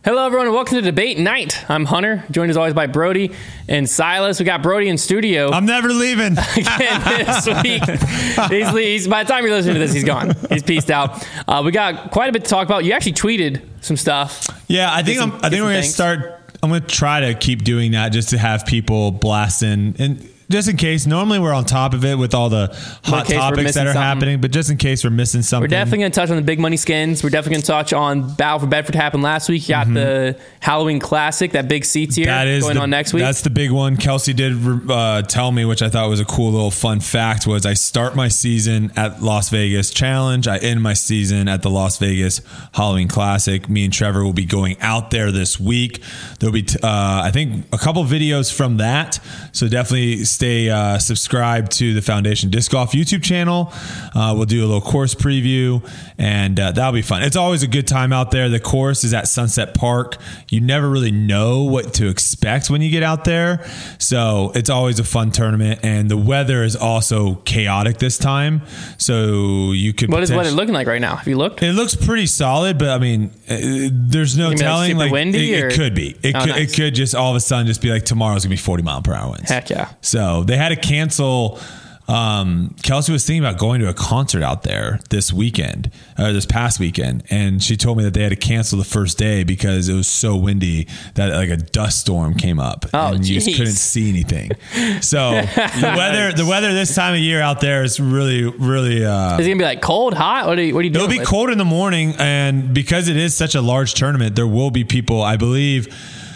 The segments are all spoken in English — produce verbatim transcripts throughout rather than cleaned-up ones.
Hello, everyone, and welcome to Debate Night. I'm Hunter, joined as always by Brody and Silas. We got Brody in studio. I'm never leaving. Again this week. He's, he's, by the time you're listening to this, he's gone. He's peaced out. Uh, we got quite a bit to talk about. You actually tweeted some stuff. Yeah, I think some, I'm, I think we're going to start. I'm going to try to keep doing that just to have people blasting and. Just in case, normally we're on top of it with all the hot topics that are something. happening, but just in case we're missing something. We're definitely going to touch on the big money skins. We're definitely going to touch on Battle for Bedford happened last week. You got mm-hmm. the Halloween Classic, that big C tier that is going the, on next week. That's the big one. Kelsey did uh, tell me, which I thought was a cool little fun fact, was I start my season at Las Vegas Challenge. I end my season at the Las Vegas Halloween Classic. Me and Trevor will be going out there this week. There'll be, t- uh, I think, a couple videos from that. So definitely stay uh, subscribe to the Foundation Disc Golf YouTube channel. Uh, we'll do a little course preview, and uh, that'll be fun. It's always a good time out there. The course is at Sunset Park. You never really know what to expect when you get out there, so it's always a fun tournament. And the weather is also chaotic this time, so you could. What is weather looking like right now? Have you looked? It looks pretty solid, but I mean, uh, there's no telling. Like, like windy, it, or? it could be. It oh, could. Nice. It could just all of a sudden just be like tomorrow's gonna be forty mile per hour winds. Heck yeah! So they had to cancel. Um, Kelsey was thinking about going to a concert out there this weekend, or this past weekend, and she told me that they had to cancel the first day because it was so windy that like a dust storm came up, oh, and you just couldn't see anything. So the weather, the weather this time of year out there is really, really. Uh, is it gonna be like cold, hot? What are you, what are you doing? It'll be with? cold in the morning, and because it is such a large tournament, there will be people. I believe.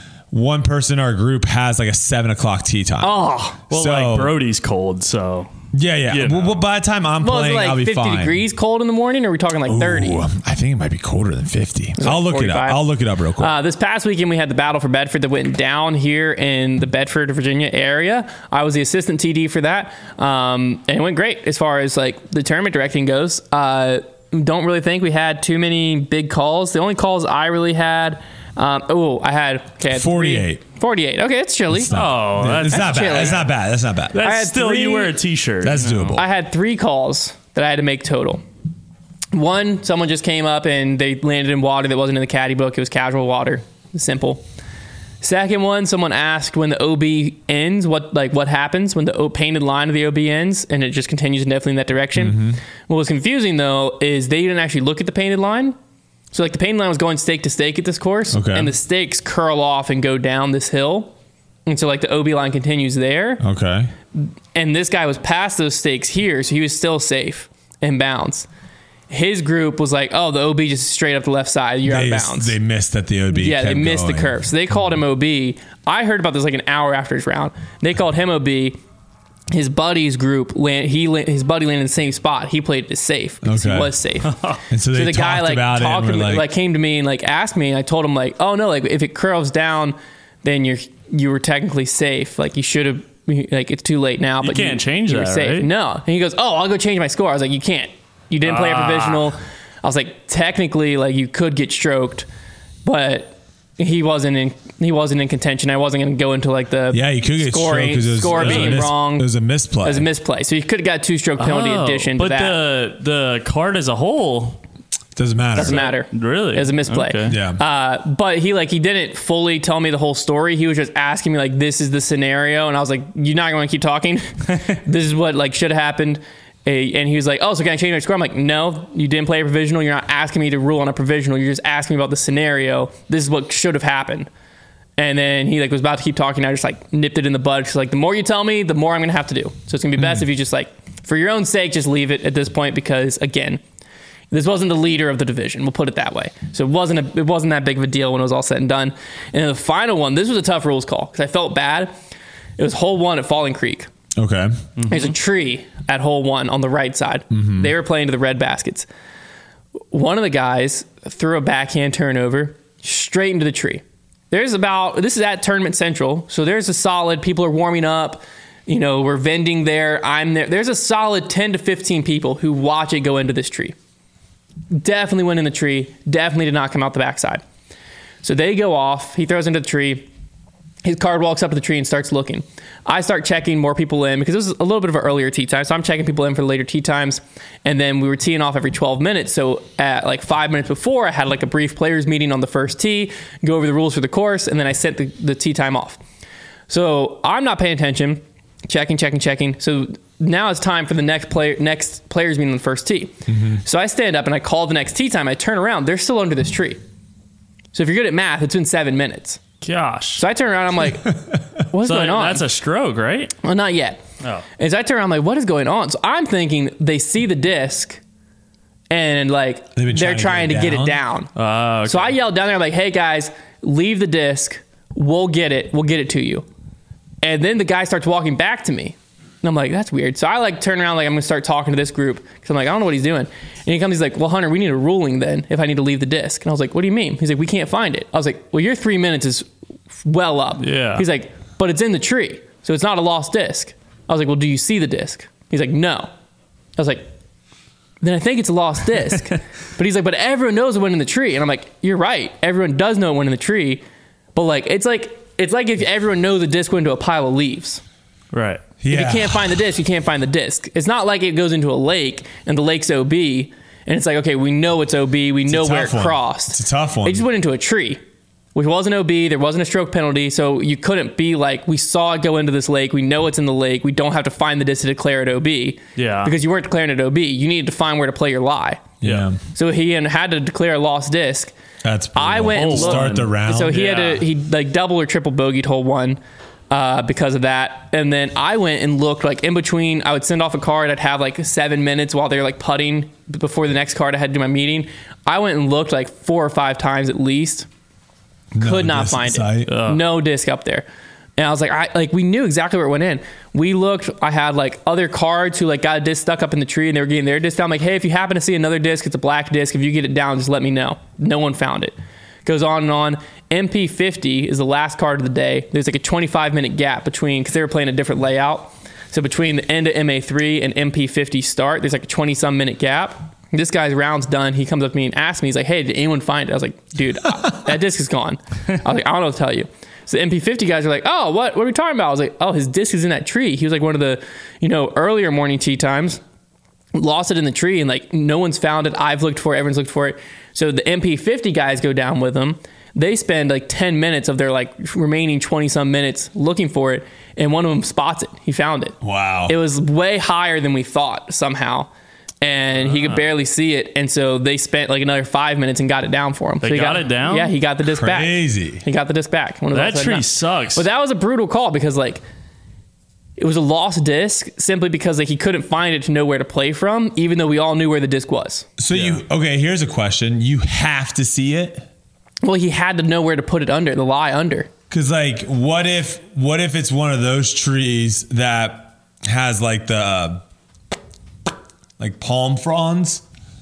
One person in our group has like a seven o'clock tee time. Oh, well, so, like Brody's cold, so yeah, yeah. You know. Well, by the time I'm well, playing, like I'll be fifty fine. degrees cold in the morning, or are we talking like thirty? Ooh, I think it might be colder than fifty. I'll look forty-five. It up. I'll look it up real quick. Uh, this past weekend, we had the Battle for Bedford that went down here in the Bedford, Virginia area. I was the assistant T D for that, um, and it went great as far as like the tournament directing goes. Uh, don't really think we had too many big calls. The only calls I really had. Um, oh, I had, okay, I had forty-eight. Three, forty-eight. Okay, it's chilly. It's not, oh, that's, it's not chilly. bad. It's not bad. That's not bad. That's I had still, three, you wear a t-shirt. That's you know. doable. I had three calls that I had to make total. One, someone just came up and they landed in water that wasn't in the caddy book. It was casual water. Simple. Second one, someone asked when the O B ends, what like what happens when the o- painted line of the O B ends, and it just continues indefinitely in that direction. Mm-hmm. What was confusing, though, is they didn't actually look at the painted line. So like the painted line was going stake to stake at this course, okay. and the stakes curl off and go down this hill. And so like the O B line continues there. Okay. And this guy was past those stakes here, so he was still safe in bounds. His group was like, oh, the O B just straight up the left side. You're they, out of bounds. They missed that the O B Yeah, kept they missed going. the curve. So they called him O B. I heard about this like an hour after his round. They called him O B. His buddy's group, land, he his buddy landed in the same spot. He played it safe because okay. he was safe. And so, they so the talked guy like about talked it to me, like, like came to me and like asked me. And I told him like, oh no, like if it curls down, then you're you were technically safe. Like you should have. Like it's too late now. You But can't you, change you that, were safe. right? No. And he goes, oh, I'll go change my score. I was like, you can't. You didn't play Ah. a provisional. I was like, technically, like you could get stroked, but. He wasn't in. He wasn't in contention. I wasn't going to go into like the yeah. You could get scoring, stroked because score it was, being it was a mis- wrong. It was a misplay. It was a misplay. So you could have got a two stroke penalty oh, addition to but that. But the the card as a whole doesn't matter. Doesn't matter. Really, it was a misplay. Okay. Yeah. Uh, but he like he didn't fully tell me the whole story. He was just asking me like, "This is the scenario," and I was like, "You're not going to keep talking. This is what like should have happened." And he was like, oh, so can I change my score? I'm like, no, you didn't play a provisional. You're not asking me to rule on a provisional. You're just asking me about the scenario. This is what should have happened. And then he like was about to keep talking. I just like nipped it in the bud. Cause like the more you tell me, the more I'm going to have to do. So it's going to be best mm. if you just like, for your own sake, just leave it at this point. Because again, this wasn't the leader of the division. We'll put it that way. So it wasn't a, it wasn't that big of a deal when it was all said and done. And then the final one, this was a tough rules call because I felt bad. It was hole one at Falling Creek. Okay. Mm-hmm. There's a tree at hole one on the right side. Mm-hmm. They were playing to the red baskets. One of the guys threw a backhand turnover straight into the tree. There's about, this is at Tournament Central, so there's a solid, people are warming up, you know, we're vending there, I'm there. There's a solid ten to fifteen people who watch it go into this tree. Definitely went in the tree, definitely did not come out the backside. So they go off, he throws into the tree. His card walks up to the tree and starts looking. I start checking more people in because it was a little bit of an earlier tee time. So I'm checking people in for the later tee times. And then we were teeing off every twelve minutes. So at like five minutes before, I had like a brief players meeting on the first tee, go over the rules for the course, and then I sent the, the tee time off. So I'm not paying attention, checking, checking, checking. So now it's time for the next player, next players meeting on the first tee. Mm-hmm. So I stand up and I call the next tee time. I turn around. They're still under this tree. So if you're good at math, it's been seven minutes. Gosh. So I turn around, I'm like, what's so going on? That's a stroke, right? Well, not yet. Oh. And so I turn around, I'm like, what is going on? So I'm thinking they see the disc and like They've been they're trying trying to to get get it down. Uh, okay. So I yelled down there, like, hey guys, leave the disc. We'll get it. We'll get it to you. And then the guy starts walking back to me. And I'm like, that's weird. So I like turn around, like I'm going to start talking to this group because I'm like, I don't know what he's doing. And he comes, he's like, well, Hunter, we need a ruling then if I need to leave the disc. And I was like, what do you mean? He's like, we can't find it. I was like, well, your three minutes is well up. Yeah. He's like, but it's in the tree. So it's not a lost disc. I was like, well, do you see the disc? He's like, no. I was like, then I think it's a lost disc. But he's like, but everyone knows it went in the tree. And I'm like, you're right. Everyone does know it went in the tree. But like, it's like, it's like if everyone knows the disc went into a pile of leaves. Right. Yeah. If you can't find the disc, you can't find the disc. It's not like it goes into a lake and the lake's O B and it's like, okay, we know it's O B. We It's a know where it tough one. crossed. It's a tough one. It just went into a tree, which wasn't O B. There wasn't a stroke penalty. So you couldn't be like, we saw it go into this lake. We know it's in the lake. We don't have to find the disc to declare it O B. Yeah. Because you weren't declaring it O B. You needed to find where to play your lie. Yeah. So he had to declare a lost disc. That's brutal. I went and Hold looked. Start the round. So he Yeah. had to, he like double or triple bogeyed hole one uh, because of that. And then I went and looked like in between, I would send off a card. I'd have like seven minutes while they're like putting before the next card I had to do my meeting. I went and looked like four or five times at least. No Could not disc find sight. it. No disc up there. And I was like, I like we knew exactly where it went in. We looked. I had like other cards who like got a disc stuck up in the tree, and they were getting their disc down. I'm like, hey, if you happen to see another disc, it's a black disc. If you get it down, just let me know. No one found it. Goes on and on. M P fifty is the last card of the day. There's like a twenty-five minute gap between because they were playing a different layout. So between the end of M A three and M P fifty start, there's like a twenty some minute gap. This guy's round's done. He comes up to me and asks me, he's like, hey, did anyone find it? I was like, dude, that disc is gone. I was like, I don't know what to tell you. So the M P fifty guys are like, oh, what, what are we talking about? I was like, oh, his disc is in that tree. He was like one of the, you know, earlier morning tee times, lost it in the tree and like no one's found it. I've looked for it. Everyone's looked for it. So the M P fifty guys go down with him. They spend like ten minutes of their like remaining twenty some minutes looking for it. And one of them spots it. He found it. Wow. It was way higher than we thought somehow. And he could barely see it. And so they spent like another five minutes and got it down for him. They so he got it down? Yeah, he got the disc back. Crazy. He got the disc back. When it was That upside tree down. sucks. But that was a brutal call because like it was a lost disc simply because like he couldn't find it to know where to play from, even though we all knew where the disc was. So you okay? Here's a question: you have to see it Well, he had to know where to put it under, the lie under. because, like, what if what if it's one of those trees that has like the uh, like palm fronds?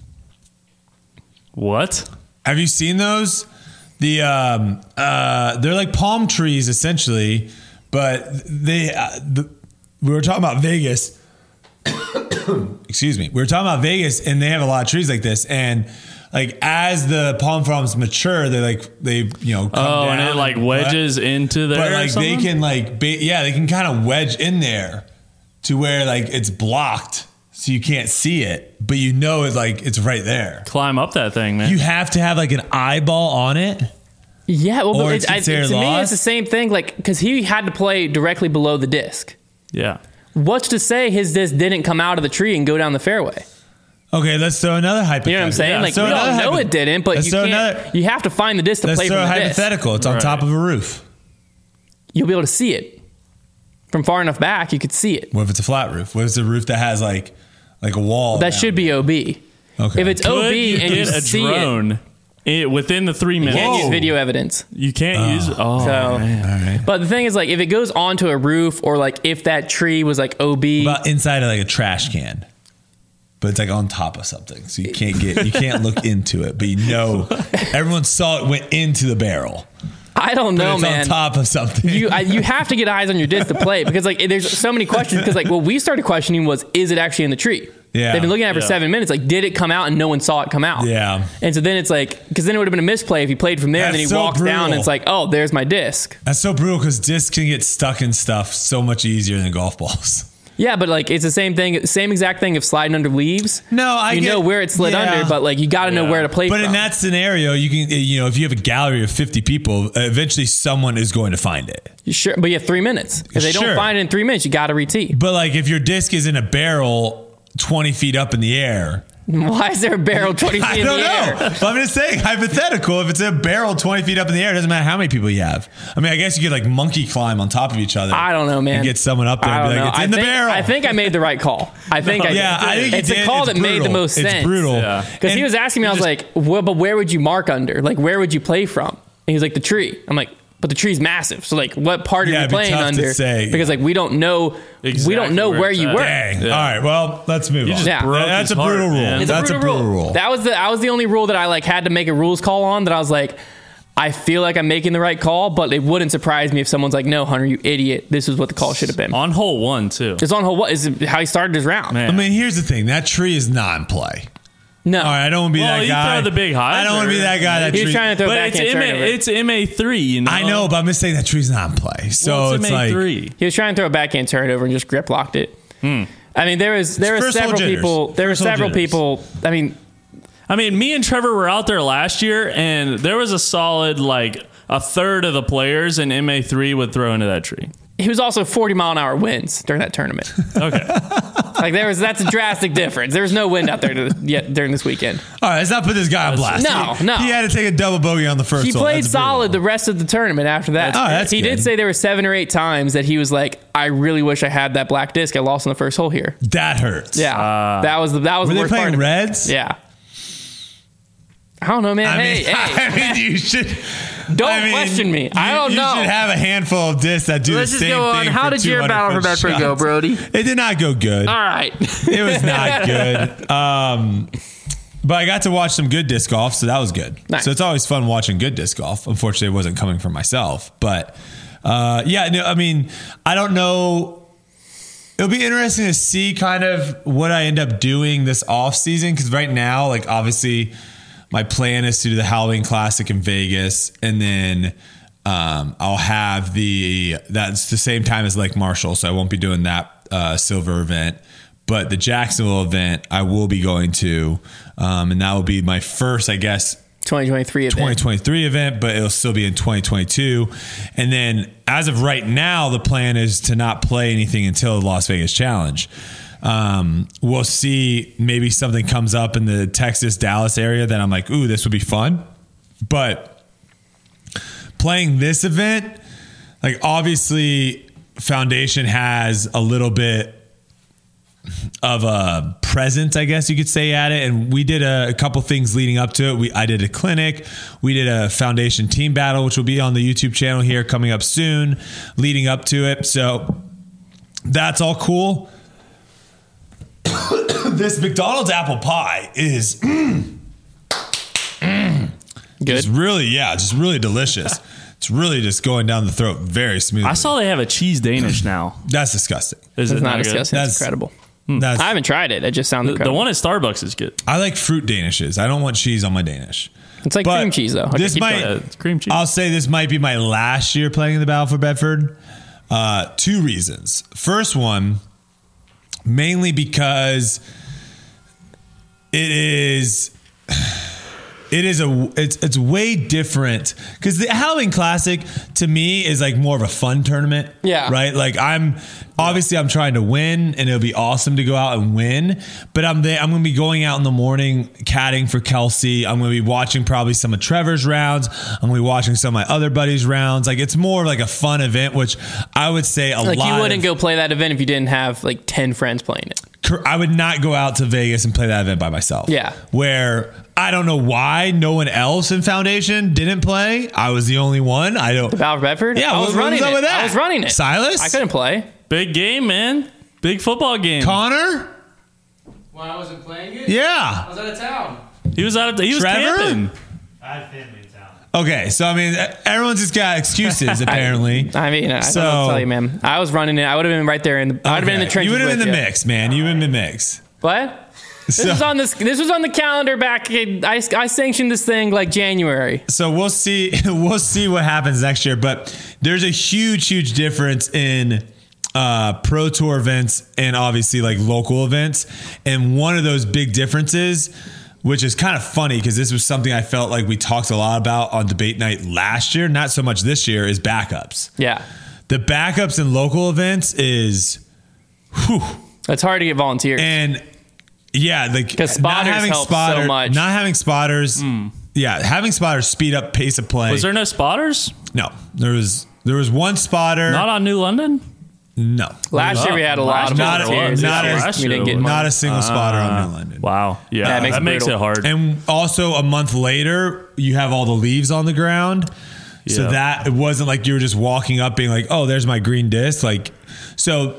What? Have you seen those? The um uh they're like palm trees essentially, but they uh, the, we were talking about Vegas. Excuse me. We were talking about Vegas, and they have a lot of trees like this, and like as the palm fronds mature, they like they you know come Oh, down and it like wedges into there. but or like they something? can like ba- yeah they can kind of wedge in there to where like it's blocked, so you can't see it, but you know it's like it's right there. climb up that thing, man. You have to have like an eyeball on it. Yeah, well, Or but it's it's, I, to considered me, lost? it's the same thing. Like, because he had to play directly below the disc. yeah. What's to say his disc didn't come out of the tree and go down the fairway? Okay, let's throw another hypothetical. You know what I'm saying? Yeah, like, so we all another know hypo- it didn't, but let's you throw can't. another- You have to find the disc to Let's play throw from a the disc. hypothetical. It's on Right. top of a roof. You'll be able to see it from far enough back. You could see it. What if it's a flat roof? What if it's a roof that has like like a wall? That down should be O B. Okay. If it's Could O B you and you get a see it, drone it, within the three you minutes? can't use Whoa. video evidence. You can't use. Oh, So, man. All right. but the thing is, like, if it goes onto a roof, or like if that tree was like O B, About inside of like a trash can, but it's like on top of something, so you can't get you can't look into it, but you know everyone saw it went into the barrel. I don't But know, it's man. on top of something. you I, you have to get eyes on your disc to play it because like there's so many questions because like what we started questioning was is it actually in the tree? Yeah. They've been looking at it for Yeah. seven minutes. Like, did it come out and no one saw it come out? Yeah. And so then it's like, because then it would have been a misplay if he played from there and then he That's so walks down and brutal. it's like, oh, there's my disc. That's so brutal because discs can get stuck in stuff so much easier than golf balls. Yeah, but like it's the same thing, same exact thing of sliding under leaves. No, I you get- know where it slid yeah. under, but like you got to know Yeah. where to play But from. in that scenario, you can, you know, if you have a gallery of fifty people, eventually someone is going to find it. You sure, but you have three minutes. If they Sure. don't find it in three minutes, you got to re-tee. But like if your disc is in a barrel twenty feet up in the air, Why is there a barrel twenty feet I in don't the know. air? But I'm just saying, hypothetical, if it's a barrel twenty feet up in the air, it doesn't matter how many people you have. I mean, I guess you could like monkey climb on top of each other. I don't know, man. And get someone up there I and be don't like, know. it's in I the think, barrel. I think I made the right call. I think I yeah, did. I think you it's did. a call It's that made the brutal. most sense. It's brutal. Yeah. Because he And was asking me, I was just- like, well, but where would you mark under? Like, where would you play from? And he was like, the tree. I'm like, but the tree's massive. So like, what part are Yeah, you it'd be playing tough to under? say. Because like, we don't know, we Exactly don't know where where it's you at. were. Dang. Yeah. All right. Well, let's move on. just Yeah. broke That's a his heart, brutal rule. man. It's a That's brutal, a brutal rule. That was the that was the only rule that I like had to make a rules call on. That I was like, I feel like I'm making the right call, but it wouldn't surprise me if someone's like, "No, Hunter, you idiot! This is what the call should have been." On hole one, too. It's on hold. What is it, how he started his round? Man. I mean, here's the thing. That tree is not in play. No, All right, I don't want to be Well, that you guy. throw the big I don't want to be that guy. That he was tree. trying to throw But back it's hand M turnover. A, it's M A three, you know? I know, but I'm just saying that tree's not in play. So well, it's, it's M A like three. He was trying to throw a backhand turnover and just grip locked it. I mean, there was there were first hole several jitters. people. There were First hole several jitters. people. I mean, I mean, me and Trevor were out there last year, and there was a solid, like, a third of the players in M A three would throw into that tree. he was also forty mile an hour winds during that tournament. Okay. Like there was that's a drastic difference. There was no wind out there to, yet during this weekend. all right, let's not put this guy on blast. No, he, no. He had to take a double bogey on the first He hole. played That's brutal. solid the rest of the tournament after that. Oh, that's he good. did say there were seven or eight times that he was like, "I really wish I had that black disc I lost on the first hole here." That hurts. Yeah, Uh, that was the that was Were the they worst part. playing of it. Reds? Yeah. I don't know, man. I hey, mean, hey, I mean, you should. don't I mean, question me. I you- don't you know. should have a handful of discs that do Let's the just same go on. thing. How for did your two hundred battle for foot Bedford go, shots. Brody? It did not go good. All right. It was not good. Um, but I got to watch some good disc golf, so that was good. Nice. So it's always fun watching good disc golf. Unfortunately, it wasn't coming from myself. But uh, yeah, no, I mean, I don't know. It'll be interesting to see kind of what I end up doing this off season because right now, like obviously, my plan is to do the Halloween Classic in Vegas, and then um, I'll have the that's the same time as Lake Marshall, so I won't be doing that uh, silver event. But the Jacksonville event, I will be going to, um, and that will be my first, I guess, twenty twenty-three event. twenty twenty-three event, but it'll still be in twenty twenty-two. And then as of right now, the plan is to not play anything until the Las Vegas Challenge. Um, we'll see. Maybe something comes up in the Texas, Dallas area that I'm like, ooh, this would be fun. But playing this event, like obviously Foundation has a little bit of a presence, I guess you could say, at it. And we did a, a couple things leading up to it. We I did a clinic. We did a Foundation team battle, which will be on the YouTube channel here coming up soon, leading up to it. So that's all cool. This McDonald's apple pie is mm, mm, Good. just really, yeah, just really delicious. It's really just going down the throat very smoothly. I saw they have a cheese Danish now. That's disgusting. Is It's it not not good? disgusting. It's That's- incredible. That's, I haven't tried it. It just sounds The, the incredible. one at Starbucks is good. I like fruit Danishes. I don't want cheese on my Danish. It's like But cream cheese, though. Okay, this keep might- going. Uh, it's cream cheese. I'll say this might be my last year playing in the Battle for Bedford. Uh, two reasons. First one, mainly because it is it is a it's it's way different because the Halloween Classic to me is like more of a fun tournament. Yeah. Right. Like I'm obviously I'm trying to win and it'll be awesome to go out and win. But I'm there, I'm going to be going out in the morning caddying for Kelsey. I'm going to be watching probably some of Trevor's rounds. I'm going to be watching some of my other buddies' rounds. Like it's more like a fun event, which I would say a Like lot. you wouldn't of, go play that event if you didn't have like ten friends playing it. I would not go out to Vegas and play that event by myself. Yeah. Where I don't know why no one else in Foundation didn't play. I was the only one. I don't. Battle for Bedford? Yeah, I what- was what running was up it. with that? I was running it. Silas? I couldn't play. Big game, man. Big football game. Connor? When I wasn't playing it? Yeah. I was out of town. He was out of he was Trevor? camping. I had family in town. Okay, so I mean, everyone's just got excuses apparently. I mean, I So- don't know what to tell you, man. I was running it. I would have been right there in the. I would have been in the Okay. trenches. You would have been in with the you. mix, man. You would have been in the mix. What? This So- was on this. This was on the calendar back. In, I I sanctioned this thing like January. So we'll see. We'll see what happens next year. But there's a huge, huge difference in uh, pro tour events and obviously like local events. And one of those big differences, which is kind of funny because this was something I felt like we talked a lot about on debate night last year, not so much this year, is backups. Yeah, The backups in local events is, whew, it's hard to get volunteers. and yeah, like 'Cause not spotters having help so spotter, much. not having spotters. Yeah, having spotters speed up pace of play. Was there no spotters? No, there was there was one spotter. Not on New London? no, Last year we had a lot of Not a- volunteers. not This a- year last we year didn't get was- much. not a single spotter on New London. Wow. Yeah, Yeah, it makes that it makes it brutal. hard. And also a month later, you have all the leaves on the ground. So Yeah. that it wasn't like you were just walking up being like, oh, there's my green disc. Like, so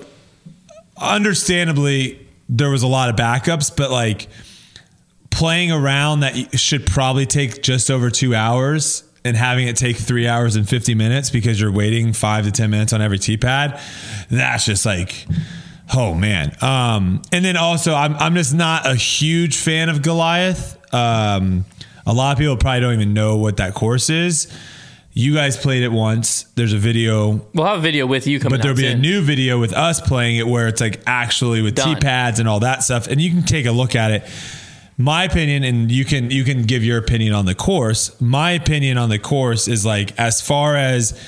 understandably, there was a lot of backups, but like playing around that should probably take just over two hours and having it take three hours and fifty minutes because you're waiting five to ten minutes on every tee pad. That's just like, oh man. Um, and then also I'm, I'm just not a huge fan of Goliath. Um, a lot of people probably don't even know what that course is. You guys played it once. There's a video, We'll have a video with you coming. but there'll out be a soon. new video with us playing it where it's like actually with Done. tee pads and all that stuff, and you can take a look at it. My opinion, and you can you can give your opinion on the course. My opinion on the course is like, as far as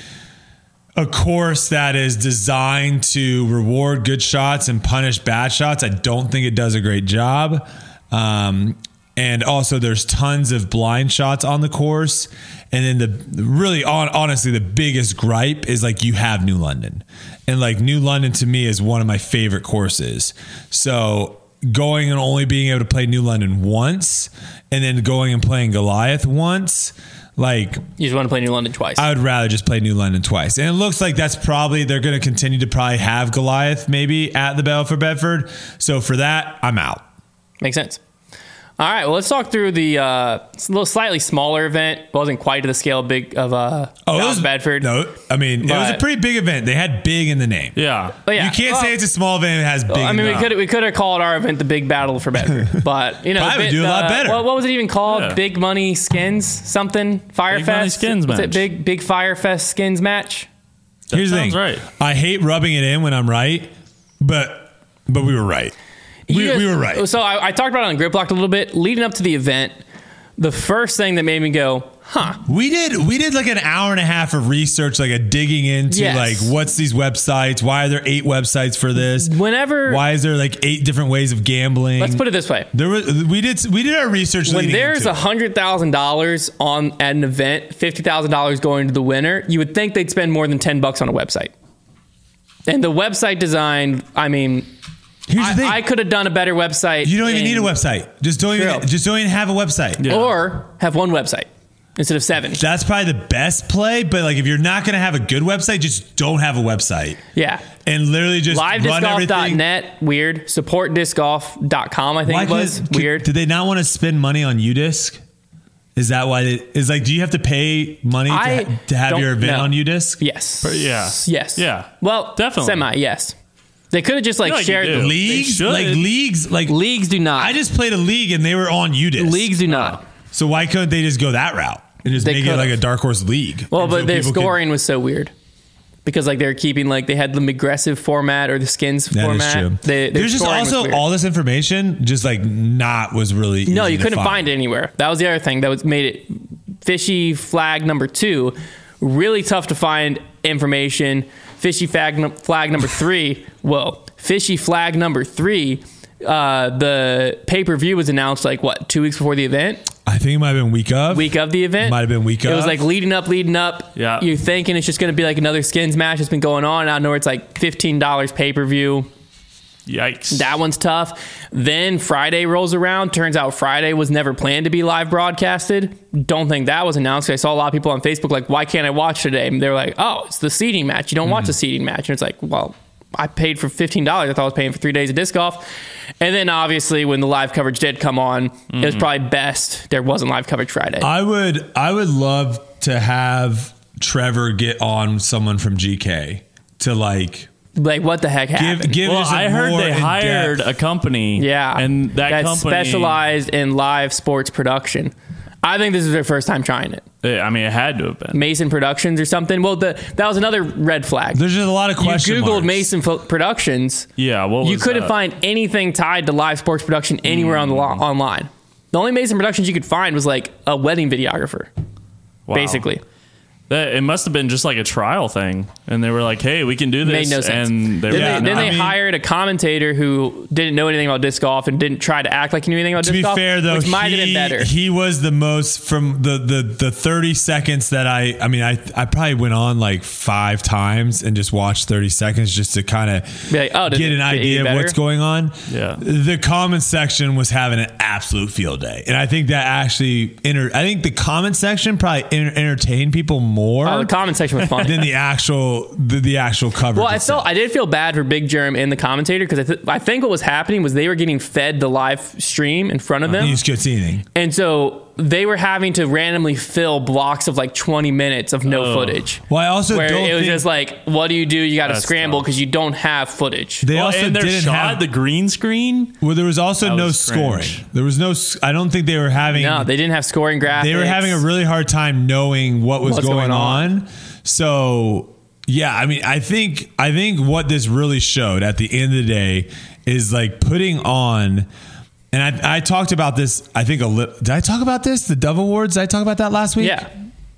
a course that is designed to reward good shots and punish bad shots, I don't think it does a great job. Um, and also, there's tons of blind shots on the course. And then the really, on, honestly, the biggest gripe is like you have New London, and like New London to me is one of my favorite courses. So going and only being able to play New London once, and then going and playing Goliath once, like You just want to play New London twice. I would rather just play New London twice. And it looks like that's probably, they're going to continue to probably have Goliath maybe at the Battle for Bedford. So for that, I'm out. Makes sense. All right, well, let's talk through the uh, it's a little slightly smaller event. Wasn't quite to the scale of big of uh, Oh, it Battle was of Bedford. No, I mean, it was a But- pretty big event. They had big in the name. Yeah. But yeah, You can't well, say it's a small event. It has big. I mean, in we the could we could have called our event the Big Battle for Bedford, but you know, Probably bit- do a lot uh, better. What, what was it even called? Yeah. Big Money Skins something Firefest Big Money Skins Was it match. big big Firefest Skins match? That Here's the sounds thing. right. I hate rubbing it in when I'm right, but but we were right. We, You we guys- were right. So I, I talked about it on Grip Blocked a little bit leading up to the event. The first thing that made me go, huh? We did we did like an hour and a half of research, like a digging into Yes. like what's these websites? Why are there eight websites for this? Whenever Why is there like eight different ways of gambling? let's put it this way. There was we did we did our research. When leading there's into a it. hundred thousand dollars on at an event, fifty thousand dollars going to the winner, you would think they'd spend more than ten bucks on a website. And the website design, I mean, Here's the I, thing. I could have done a better website. you don't even in- need a website. Just don't even True. just don't even have a website. Yeah. or have one website instead of seven. That's probably the best play, but like if you're not going to have a good website, just don't have a website Yeah. and literally just live disc run golf dot everything. net, weird. support disc golf dot com, I think Why it was. couldn't- could- Weird. Did they not want to spend money on UDisc? Is that why they is like? Do you have to pay money I to, to have don't your event know. on UDisc? Yes. yeah. Yes. Yeah. Well, Definitely. Semi, yes. They could have just like feel like you shared do. the Leagues, should. like leagues, like leagues do not. I just played a league and they were on UDisc. leagues do not. So why couldn't they just go that route and just They make it could've. like a dark horse league? Well, And but so their people could- scoring was so weird because like they're keeping like they had the aggressive format or the skins That is format. true. They, their There's just scoring was also weird. all this information, just like not was really. No, easy you to couldn't find it anywhere. That was the other thing that was made it fishy flag number two. Really tough to find information. Fishy flag, num- flag number three. Whoa. Fishy flag number three. Uh, the pay per view was announced like what, two weeks before the event? I think it might have been week of. Week of the event? Might have been week It was of. like leading up, leading up. Yeah. You're thinking it's just going to be like another skins match that's been going on. Out of nowhere, it's like fifteen dollars pay per view. Yikes. That one's tough. Then Friday rolls around. Turns out Friday was never planned to be live broadcasted. Don't think that was announced. I saw a lot of people on Facebook like, why can't I watch today? And they're like, oh, it's the seeding match. You don't watch the seeding match. And it's like, well, I paid for fifteen dollars. I thought I was paying for three days of disc golf. And then obviously when the live coverage did come on, it was probably best there wasn't live coverage Friday. I would I would love to have Trevor get on someone from G K to like Like, what the heck happened? Give, give Well, us a I heard more they hired in-depth- a company. yeah, and that that's company specialized in live sports production. I think this is their first time trying it. I mean, it had to have been. Mason Productions or something. Well, the, that was another red flag. There's just a lot of You question Googled marks. Mason Fo- Productions. Yeah, what was You couldn't that? find anything tied to live sports production anywhere on the lo- online. The only Mason Productions you could find was like a wedding videographer, Wow. basically. That, it must have been just like a trial thing, and they were like, "Hey, we can do this." Made no sense. And they Then, were Yeah, they, then no, they I mean- hired a commentator who didn't know anything about disc golf and didn't try to act like he knew anything about To disc be golf. fair, though, which might have he, been better. he was the most from the, the, the thirty seconds that I, I mean, I, I probably went on like five times and just watched thirty seconds just to kind of Be like, oh, did get it- an did it idea get of better? what's going on. Yeah. The comment section was having an absolute field day. And I think that actually, enter, I think the comment section probably enter, entertained people more Oh, the comment section was funny. than the actual, the, the actual coverage. Well, I itself. felt I did feel bad for Big Germ and the commentator because I, th- I think what was happening was they were getting fed the live stream in front of them, You just couldn't see anything. and so they were having to randomly fill blocks of like twenty minutes of no Oh. footage. Well, I also Where don't it was think just like, what do you do? You got to That's scramble tough. because you don't have footage. they Well, also and their didn't shot, have the green screen. Well, there was also That no was scoring. strange. There was no. s- I don't think they were having. No, they didn't have scoring graphics. they were having a really hard time knowing what was What's going, going on. on. So yeah, I mean, I think I think what this really showed at the end of the day is like putting on. And I, I talked about this. I think a li- did I talk about this? The Dove Awards. Did I talk about that last week? Yeah.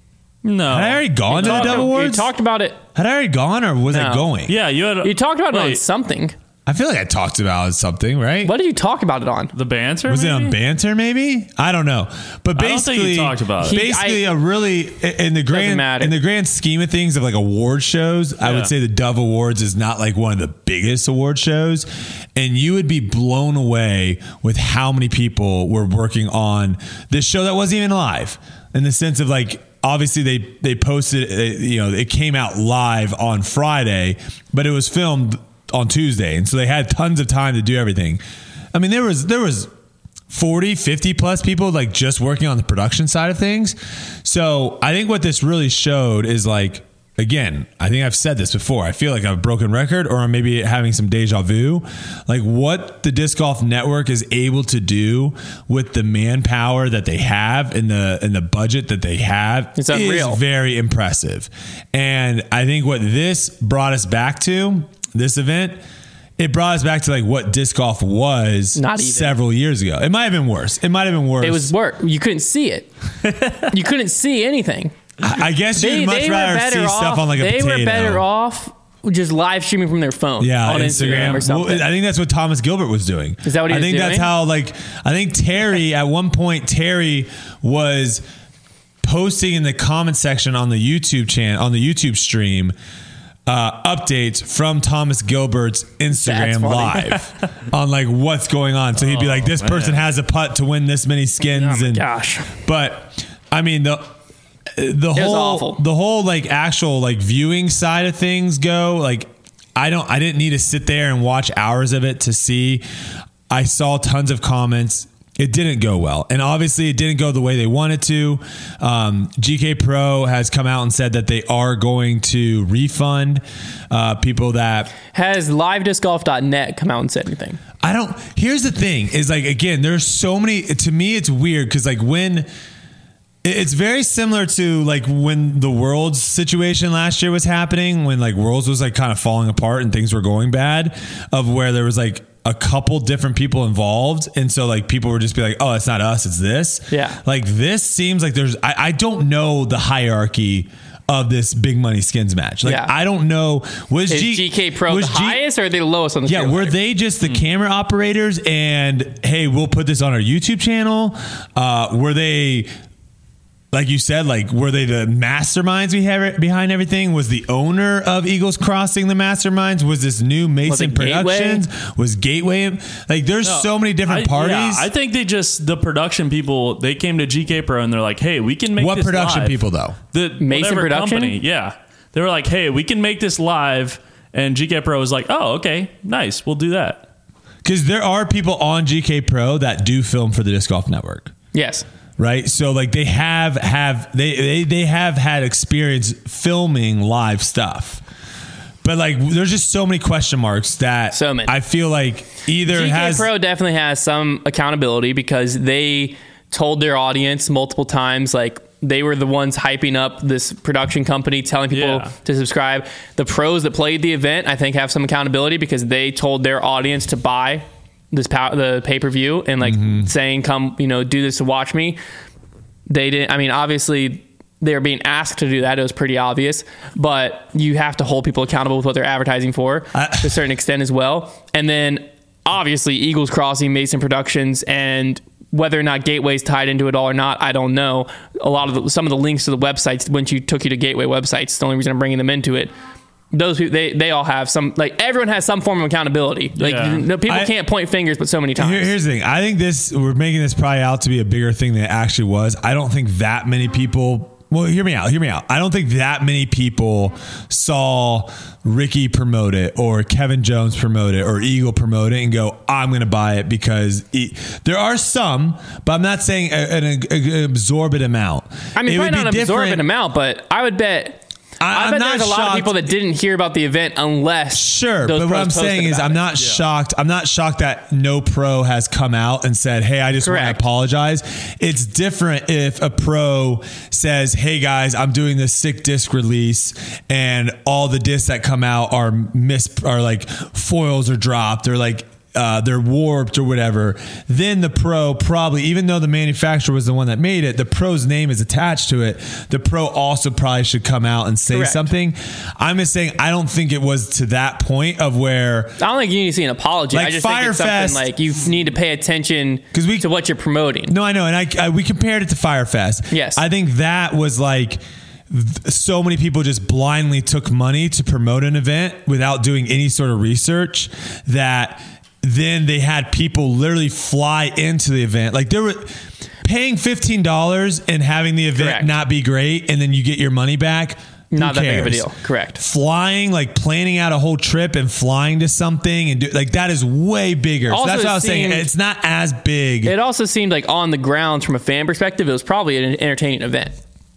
No, Had I already gone to the Talked- Dove you Awards? talked about it. Had I already gone, or was I No. going? yeah, you had. You talked about it on Wait, something. I feel like I talked about something, right? What did you talk about it on? the banter. Was it maybe? on banter? Maybe I don't know, but I don't think basically, you talked about it. He- basically, I- a really in the grand matter. in the grand scheme of things of like award shows, I Yeah. would say the Dove Awards is not like one of the biggest award shows, and you would be blown away with how many people were working on this show that wasn't even live. In the sense of like, obviously they they posted, uh, you know, it came out live on Friday, but it was filmed on Tuesday, and so they had tons of time to do everything. I mean, there was there was forty, fifty plus people like just working on the production side of things. So I think what this really showed is like, again, I think I've said this before. I feel like I've broken record, or maybe having some deja vu. Like what the Disc Golf Network is able to do with the manpower that they have and the and the budget that they have It's unreal. is very impressive. And I think what this brought us back to, this event, it brought us back to like what disc golf was Not even. several years ago. It might have been worse. It might have been worse. It was work. You couldn't see it. You couldn't see anything. I I guess They, you'd much they were rather better see off. stuff on like a they potato. were better off just live streaming from their phone. Yeah, on Instagram, or something. Well, I think that's what Thomas Gilbert was doing. Is that what he I was think that's doing? how like I think Terry at one point Terry was posting in the comment section on the YouTube channel on the YouTube stream uh, updates from Thomas Gilbert's Instagram funny. live on like what's going on. So he'd be like, "This man. person has a putt to win this many skins." Oh my and gosh. but I mean the the whole awful. the whole like actual like viewing side of things go like I don't I didn't need to sit there and watch hours of it to see. I saw tons of comments. It didn't go well, and obviously it didn't go the way they wanted to. Um, G K Pro has come out and said that they are going to refund uh, people that Has live disc golf dot net come out and said anything? I don't. Here's the thing: is like again, there's so many. To me, it's weird because like when it's very similar to like when the Worlds situation last year was happening, when like Worlds was like kind of falling apart and things were going bad, of where there was like a couple different people involved, and so like people were just be like, "Oh, it's not us, it's this." Yeah. Like this seems like there's. I, I don't know the hierarchy of this big money skins match. Like Yeah. I don't know. Was Is G- G K Pro was the G- highest or are they the lowest on the Yeah, scale? were they just the camera operators and hey, we'll put this on our YouTube channel? Uh, were they, like you said, like were they the masterminds we have behind everything? Was the owner of Eagles Crossing the masterminds? Was this new Mason it Gateway? Productions? Was Gateway? Like there's so many different I, parties. Yeah, I think they just the production people. They came to G K Pro and they're like, "Hey, we can make what this production live." people though? The Mason whatever Production? company. Yeah, they were like, "Hey, we can make this live," and G K Pro was like, "Oh, okay, nice, we'll do that." Because there are people on G K Pro that do film for the Disc Golf Network. Yes. Right. So like they have have they, they they have had experience filming live stuff. but like, there's just so many question marks that So many. I feel like either G K has Pro definitely has some accountability because they told their audience multiple times, like they were the ones hyping up this production company, telling people Yeah. to subscribe. The pros that played the event, I think, have some accountability because they told their audience to buy this pow- the pay-per-view and like Mm-hmm. saying, come, you know, do this to watch me. They didn't, I mean, obviously they were being asked to do that. It was pretty obvious, but you have to hold people accountable with what they're advertising for I- to a certain extent as well. And then obviously Eagles Crossing, Mason Productions, and whether or not Gateway's tied into it all or not, I don't know. A lot of the, some of the links to the websites, when you took you to Gateway websites, it's the only reason I'm bringing them into it. Those people, they they all have some, like everyone has some form of accountability. Like Yeah. no, people I- can't point fingers, but so many times. Here- here's the thing. I think this, we're making this probably out to be a bigger thing than it actually was. I don't think that many people, well, hear me out, hear me out. I don't think that many people saw Ricky promote it or Kevin Jones promote it or Eagle promote it and go, I'm going to buy it because he, there are some, but I'm not saying an, an, an absorbent amount. I mean, It probably would not be an absorbent different- amount, but I would bet. I- I I'm bet not there's a lot of shocked- people that didn't hear about the event unless Sure, those but what pros I'm saying posted is about I'm it. not shocked. I'm not shocked that no pro has come out and said, "Hey, I just want to Correct. apologize." It's different if a pro says, "Hey guys, I'm doing this sick disc release and all the discs that come out are mis are like foils are dropped or like uh, they're warped or whatever." Then the pro probably, even though the manufacturer was the one that made it, the pro's name is attached to it. The pro also probably should come out and say Correct. something. I'm just saying, I don't think it was to that point of where I don't think you need to see an apology. Like I just think it's Firefest- something like you need to pay attention 'Cause we- to what you're promoting. No, I know, and I, I we compared it to Firefest. Yes. I think that was like th- so many people just blindly took money to promote an event without doing any sort of research that then they had people literally fly into the event. Like there were paying fifteen dollars and having the event Correct. not be great, and then you get your money back. Who Not that big of a cares? deal. Correct. Flying, like planning out a whole trip and flying to something and do like that is way bigger. So Also, that's what I it was saying. seemed- It's not as big. It also seemed like on the grounds from a fan perspective, it was probably an entertaining event.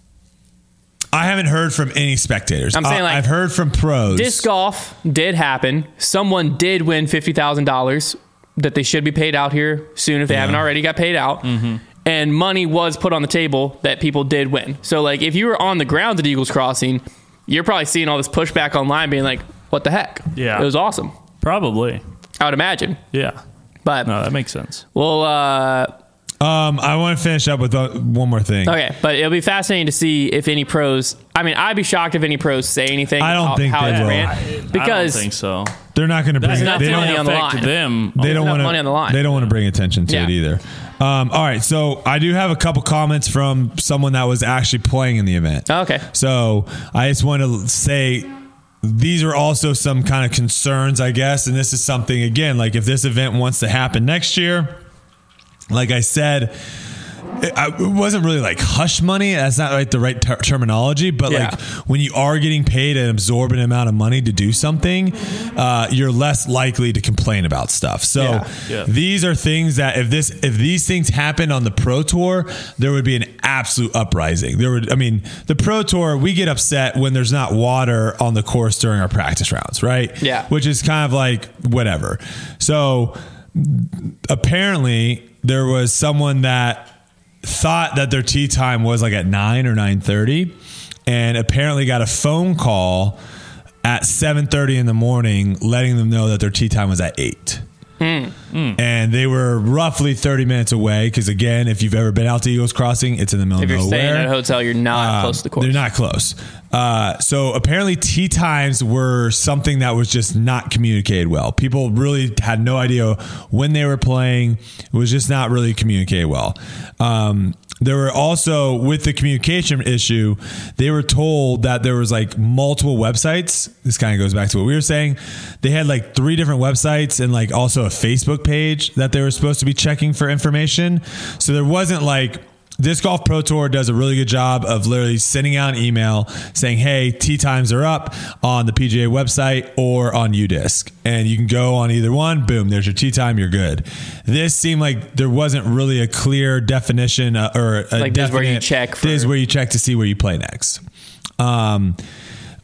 I haven't heard from any spectators. I'm saying, Uh, like, I've heard from pros. Disc golf did happen. Someone did win fifty thousand dollars that they should be paid out here soon if they haven't already got paid out. Mm-hmm. And money was put on the table that people did win. So, like, if you were on the grounds at Eagles Crossing, you're probably seeing all this pushback online being like, what the heck? Yeah. It was awesome. Probably. I would imagine. Yeah. But, No, that makes sense. well, uh, Um, I want to finish up with uh, one more thing. okay. But it'll be fascinating to see if any pros, I mean, I'd be shocked if any pros say anything. I don't how, think how they it will. ran. I don't Because think so. They're not going to bring. That's it. not They money don't. on the affect line. them. They don't enough want money on the line. They don't want to bring attention to Yeah. it either. Um, all right, so I do have a couple comments from someone that was actually playing in the event. Oh, okay. So I just want to say these are also some kind of concerns, I guess, and this is something again, like if this event wants to happen next year, like I said. It, I- it wasn't really like hush money. That's not like the right ter- terminology, but Yeah. like when you are getting paid an absorbent amount of money to do something, uh, you're less likely to complain about stuff. So Yeah. Yeah. these are things that if this if these things happened on the Pro Tour, there would be an absolute uprising. There would, I mean, the Pro Tour, we get upset when there's not water on the course during our practice rounds, right? Yeah. Which is kind of like whatever. So apparently there was someone that thought that their tee time was like at nine or nine thirty, and apparently got a phone call at seven thirty in the morning letting them know that their tee time was at eight. And they were roughly thirty minutes away because, again, if you've ever been out to Eagles Crossing, it's in the middle If of you're nowhere. staying at a hotel, you're not Um, close to the course. They're not close. Uh, so apparently tee times were something that was just not communicated well. People really had no idea when they were playing. It was just not really communicated well. Um, there were also, with the communication issue, they were told that there was like multiple websites. This kind of goes back to what we were saying. They had like three different websites and like also a Facebook page that they were supposed to be checking for information. So there wasn't like, Disc Golf Pro Tour does a really good job of literally sending out an email saying, hey, tee times are up on the P G A website or on U Disc. And you can go on either one. Boom, there's your tee time. You're good. This seemed like there wasn't really a clear definition uh, or a Like this is where you definite- check for- This is where you check to see where you play next. Um,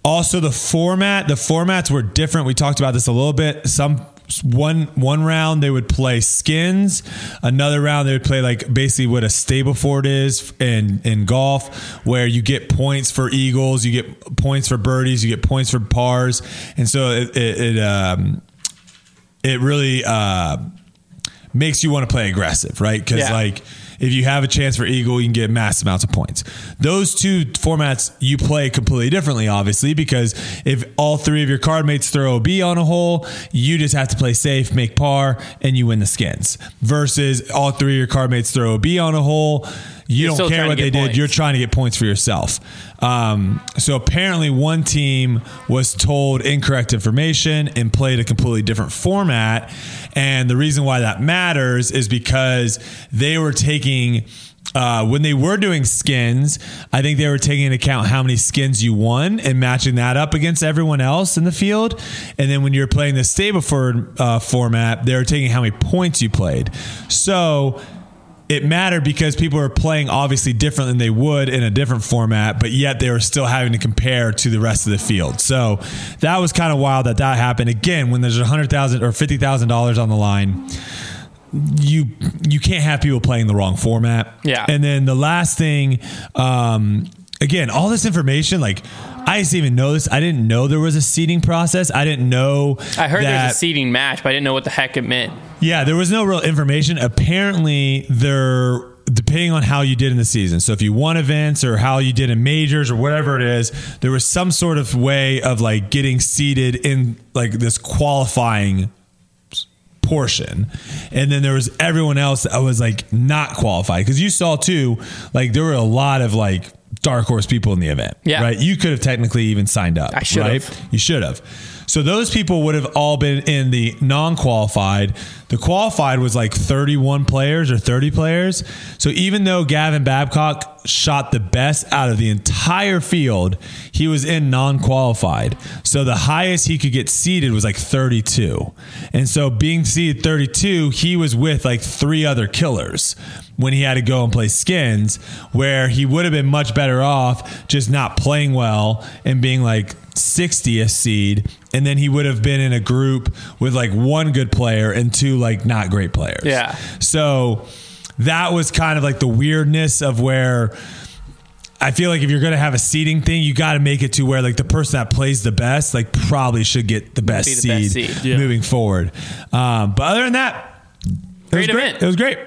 Also, the format, the formats were different. We talked about this a little bit. Some one one round they would play skins. Another round they would play like basically what a Stableford is in in golf, where you get points for eagles, you get points for birdies, you get points for pars, and so it it, it um it really uh makes you want to play aggressive, right? Because Yeah. like if you have a chance for eagle, you can get mass amounts of points. Those two formats you play completely differently, obviously, because if all three of your card mates throw a B on a hole, you just have to play safe, make par, and you win the skins. Versus all three of your card mates throw a B on a hole, you You're don't still care trying what to they get did. points. You're trying to get points for yourself. Um, so apparently one team was told incorrect information and played a completely different format. And the reason why that matters is because they were taking, uh, when they were doing skins, I think they were taking into account how many skins you won and matching that up against everyone else in the field. And then when you're playing the Stableford uh, format, they were taking how many points you played. So it mattered because people were playing obviously different than they would in a different format, but yet they were still having to compare to the rest of the field. So that was kind of wild that that happened. Again, when there's one hundred thousand dollars or fifty thousand dollars on the line, you you can't have people playing the wrong format. Yeah. And then the last thing, um, again, all this information, like I didn't even know this. I didn't know there was a seeding process. I didn't know. I heard that, there's a seeding match, but I didn't know what the heck it meant. Yeah, there was no real information. Apparently, there, depending on how you did in the season. So if you won events or how you did in majors or whatever it is, there was some sort of way of like getting seeded in like this qualifying portion. And then there was everyone else that was like not qualified. Because you saw too, like there were a lot of like dark horse people in the event. Yeah. Right. You could have technically even signed up. I should right? have. You should have. So those people would have all been in the non-qualified. The qualified was like thirty-one players or thirty players. So even though Gavin Babcock shot the best out of the entire field, he was in non-qualified. So the highest he could get seeded was like thirty-two. And so being seeded thirty-two, he was with like three other killers when he had to go and play skins, where he would have been much better off just not playing well and being like sixtieth seed, and then he would have been in a group with like one good player and two like not great players. Yeah. So that was kind of like the weirdness of where I feel like if you're going to have a seeding thing, you got to make it to where like the person that plays the best like probably should get the best Be the seed, best seed. Yeah. moving forward. Um, but other than that, it Great was great. event. It was great.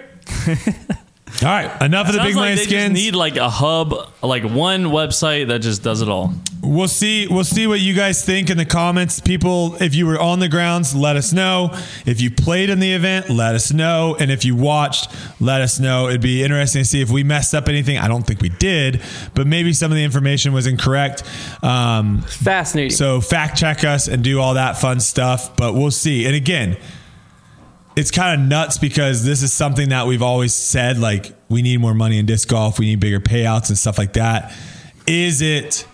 All right, enough of the Sounds big like money they just skins. need like a hub, like one website that just does it all. We'll see. We'll see what you guys think in the comments. People, if you were on the grounds, let us know. If you played in the event, let us know. And if you watched, let us know. It'd be interesting to see if we messed up anything. I don't think we did, but maybe some of the information was incorrect. Um, Fascinating. so fact check us and do all that fun stuff. But we'll see. And again, it's kind of nuts because this is something that we've always said, like we need more money in disc golf. We need bigger payouts and stuff like that. Is it,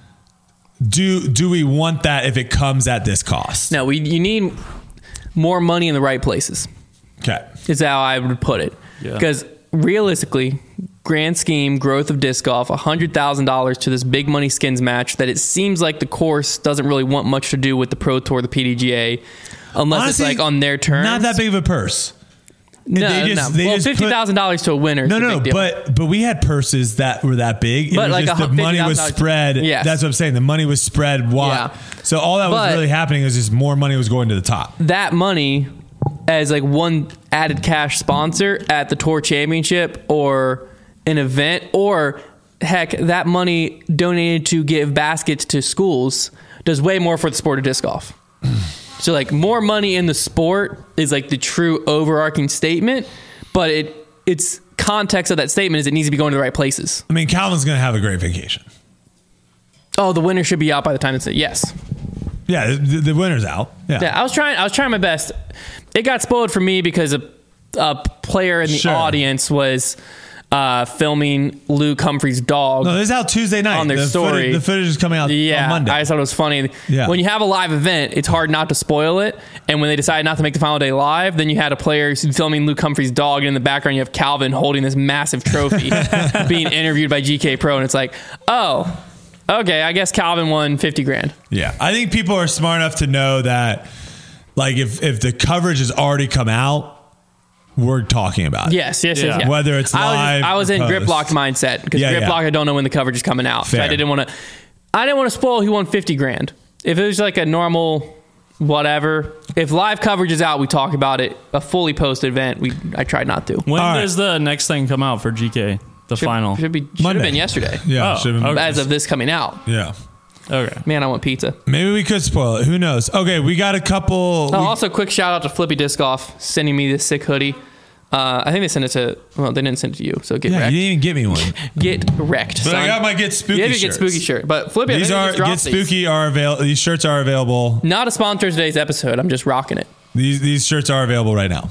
do, do we want that if it comes at this cost? no, we you need more money in the right places. Okay. Is how I would put it. Yeah. Because realistically, grand scheme growth of disc golf, one hundred thousand dollars to this big money skins match that it seems like the course doesn't really want much to do with the Pro Tour, the P D G A, unless Honestly, it's like on their terms. Not that big of a purse. No, They just- no. they Well, just put- fifty thousand dollars to a winner is No, a no, big no. deal. But but we had purses that were that big. It But was like just a the money was fifty thousand dollars spread. Yes. That's what I'm saying. The money was spread wide. Yeah. So all that was But- really happening is just more money was going to the top. that money as like one added cash sponsor at the Tour Championship or an event, or heck, that money donated to give baskets to schools does way more for the sport of disc golf. So like more money in the sport is like the true overarching statement, but it it's context of that statement is it needs to be going to the right places. I mean, Calvin's going to have a great vacation. Oh, the winner should be out by the time it's yes. Yeah, the, the winner's out. Yeah. Yeah, I was trying. I was trying my best. It got spoiled for me because a, a player in the Sure. audience was uh, filming Luke Humphrey's dog. No, this is out Tuesday night. On their the story. Footage, the footage is coming out yeah, on Monday. I just thought it was funny. Yeah. When you have a live event, it's hard not to spoil it. And when they decided not to make the final day live, then you had a player filming Luke Humphrey's dog, and in the background you have Calvin holding this massive trophy, being interviewed by G K Pro, and it's like, oh. Okay, I guess Calvin won fifty grand. Yeah, I think people are smart enough to know that, like, if if the coverage has already come out, we're talking about it. Yes, yes, Yeah. yes. Yeah. Whether it's I was, live I was or in post. grip lock mindset because Yeah, grip yeah. lock, I don't know when the coverage is coming out. So Fair. I didn't want to. I didn't want to spoil who won fifty grand. If it was like a normal whatever, if live coverage is out, we talk about it. A fully posted event, we I tried not to. When All right. does the next thing come out for G K? The Should, final. should be should Monday. have been yesterday. Yeah, Oh, should've been- okay. As of this coming out, yeah. Okay. man, I want pizza. Maybe we could spoil it. Who knows? Okay, we got a couple. Oh, we- also, quick shout out to Flippy Disc Golf sending me this sick hoodie. Uh, I think they sent it to. Well, they didn't send it to you, so get yeah, wrecked. you didn't even get me one. Get wrecked. But son. I got my Get Spooky You have to shirts. get spooky shirt, but Flippy, I These think they are just Get dropped these. Spooky are available. These shirts are available. Not a sponsor of today's episode. I'm just rocking it. These these shirts are available right now.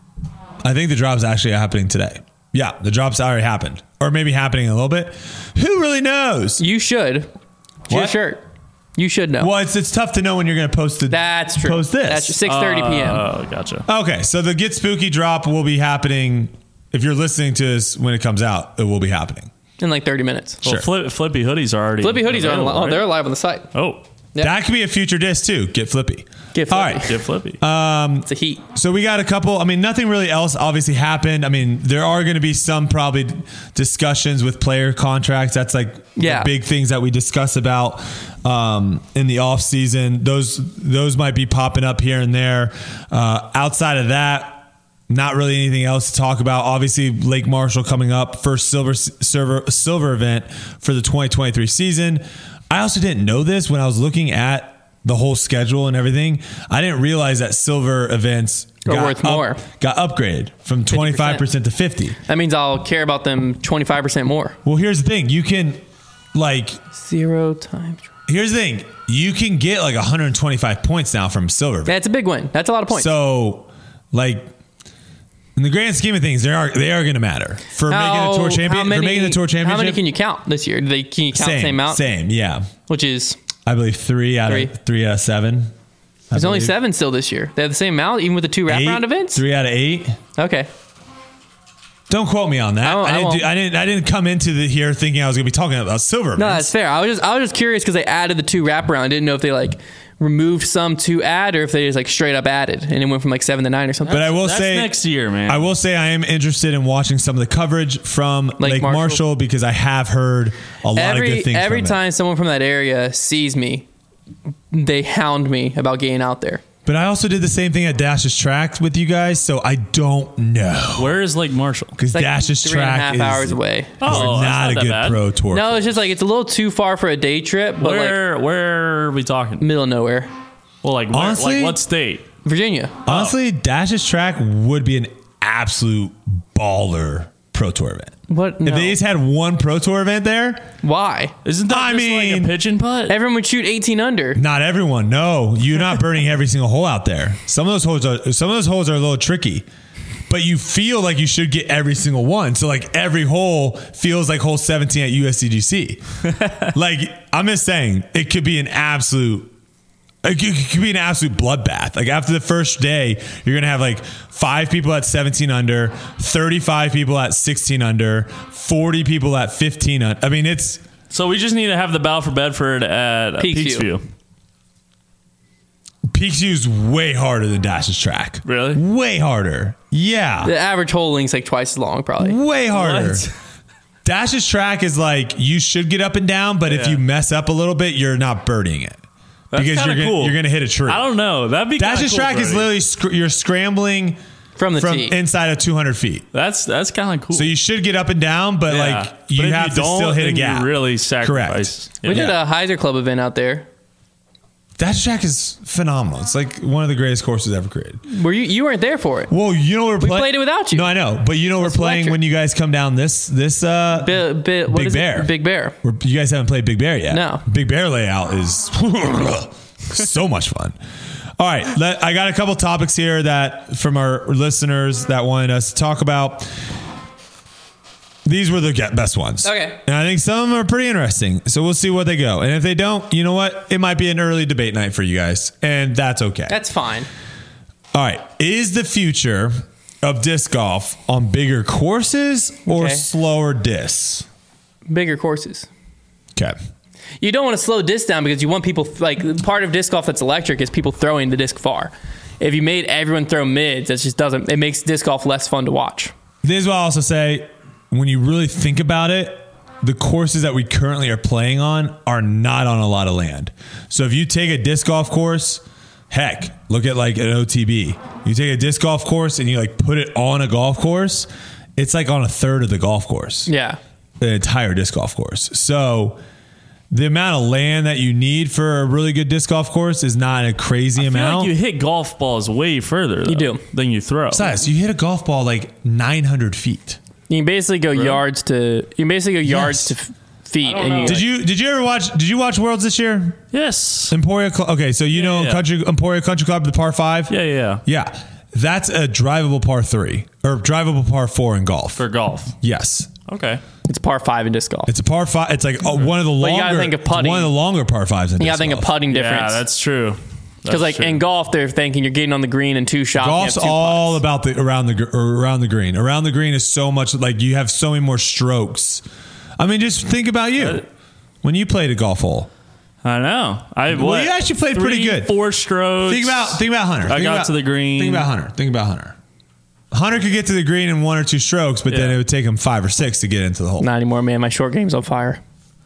I think the drop's actually happening today. Yeah, the drop's already happened, or maybe happening in a little bit. Who really knows? You should. It's your What? shirt. You should know. Well, it's it's tough to know when you're going to post the. That's true. Post this. That's six thirty p.m. Oh, gotcha. Okay, so the Get Spooky drop will be happening. If you're listening to this when it comes out, it will be happening. in like thirty minutes. Well, Sure. flip, Flippy hoodies are already. Flippy hoodies are on, available, oh, right? they're live on the site. Oh, Yep. That could be a future disc too. Get Flippy. Get All Flippy. right. get Flippy. It's a heat. So we got a couple. I mean, nothing really else obviously happened. I mean, there are going to be some probably discussions with player contracts. That's like Yeah. the big things that we discuss about um, in the off season. Those those might be popping up here and there. Uh, outside of that, not really anything else to talk about. Obviously, Lake Marshall coming up, first silver silver silver event for the twenty twenty-three season. I also didn't know this when I was looking at the whole schedule and everything. I didn't realize that silver events Are got worth up- more. got upgraded from twenty-five percent to fifty. That means I'll care about them twenty-five percent more. Well, here's the thing. You can like Zero times. here's the thing. You can get like one hundred twenty-five points now from silver. That's a big win. That's a lot of points. So, like in the grand scheme of things, they are they are going to matter for making the tour champion. how many, for making the tour championship. How many can you count this year? Do they can you count same, the same amount? Same, yeah. Which is I believe three out Three. of three out of seven. I there's only believe. seven still this year. They have the same amount, even with the two Eight, wraparound events. Three out of eight. Okay. Don't quote me on that. I won't- I, I didn't. won't. Do, I didn't. I didn't come into the here thinking I was going to be talking about silver. No, events. that's fair. I was just I was just curious because they added the two wraparound. I didn't know if they like removed some to add or if they just like straight up added and it went from like seven to nine or something. But I will That's say next year, man. I will say I am interested in watching some of the coverage from Lake, Marshall. Marshall. because I have heard a lot every of good things. every from time it. someone from that area sees me, they hound me about getting out there. But I also did the same thing at Dash's track with you guys, so I don't know Where is Lake Marshall? because It's like Dash's three and a track half is, hours away. is Oh, that's not, not a that good bad. pro tour. No, it's just like it's a little too far for a day trip, but Where where are we talking? like middle of nowhere, Well, like where, Honestly- like what state? Virginia. Honestly, Dash's track would be an absolute baller pro tour event. What? If No. they just had one pro tour event there, Why? Isn't that I just like mean- a pitch and putt? Everyone would shoot eighteen under. not everyone. No, you're not burning every single hole out there. Some of those holes are some of those holes are a little tricky, but you feel like you should get every single one. So like every hole feels like hole seventeen at U S C G C. Like I'm just saying, it could be an absolute. It could it could be an absolute bloodbath. Like after the first day, you're gonna have like five people at seventeen under, thirty-five people at sixteen under, forty people at fifteen under. I mean, it's So we just need to have the Battle for Bedford at uh, Peaksview. Peaksview. Peaksview's way harder than Dash's track. Really? Way harder. Yeah. The average hole length's like twice as long, probably. Way harder. What? Dash's track is like you should get up and down, but if Yeah. you mess up a little bit, you're not birding it That's because you're kinda gonna, cool. you're gonna hit a tree. I don't know. That'd be kinda Dash's cool, track is Brody. literally sc- you're scrambling From the from tee. inside of two hundred feet. That's that's kind of cool. So you should get up and down, but Yeah. like you But if have you to don't, still hit a then you gap. really sacrifice. we Yeah. did a Heiser Club event out there. Dash's track is phenomenal. It's like one of the greatest courses ever created. Were you? You weren't there for it. Well, you know we're We play- played it without you. No, I know, but you know That's we're playing electric. when you guys come down this this uh Bi- bi- what Big is it? Bear. Big Bear. We're, you guys haven't played Big Bear yet. No. Big Bear layout is so much fun. All right, let, I got a couple topics here that from our listeners that wanted us to talk about. These were the get- best ones. Okay. And I think some of them are pretty interesting. So we'll see what they go. And if they don't, you know what? It might be an early debate night for you guys. And that's okay. That's fine. All right. Is the future of disc golf on bigger courses or Okay. slower discs? Bigger courses. Okay. You don't want to slow disc down because you want people, like, part of disc golf that's electric is people throwing the disc far. If you made everyone throw mids, that just doesn't, it makes disc golf less fun to watch. This is what I'll also say, when you really think about it, the courses that we currently are playing on are not on a lot of land. So if you take a disc golf course, heck, look at like an O T B. You take a disc golf course and you like put it on a golf course, it's like on a third of the golf course. Yeah. The entire disc golf course. So the amount of land that you need for a really good disc golf course is not a crazy I feel amount. like you hit golf balls way further, though, You do. than you throw. Besides, you hit a golf ball like nine hundred feet. You can basically go Really? yards to, you can basically go yards Yes. to f- feet. I don't And know. you, Did you did you ever watch did you watch Worlds this year? Yes. Emporia Cl- okay, so you know yeah. Country Emporia Country Club, the par five? Yeah, yeah, yeah. Yeah. That's a drivable par three. Or drivable par four in golf. For golf. Yes. Okay. it's par five in disc golf. It's a par five. It's like oh, one of the But you longer gotta think of putting. one of the longer par fives in You disc gotta think golf. of putting difference. Yeah, that's true. Because like true. in golf, they're thinking you're getting on the green in two shots. Golf's you have two all putts. about the around the gr- or around the green. Around the green is so much like you have so many more strokes. I mean, just think about you when you played a golf hole. I know. I Well, what, you actually played pretty three, good. Four strokes. Think about think about Hunter. I Think got about- to the green. Think about Hunter. Think about Hunter. Hunter could get to the green in one or two strokes, but then Yeah. it would take him five or six to get into the hole. Not anymore, man. My short game's on fire.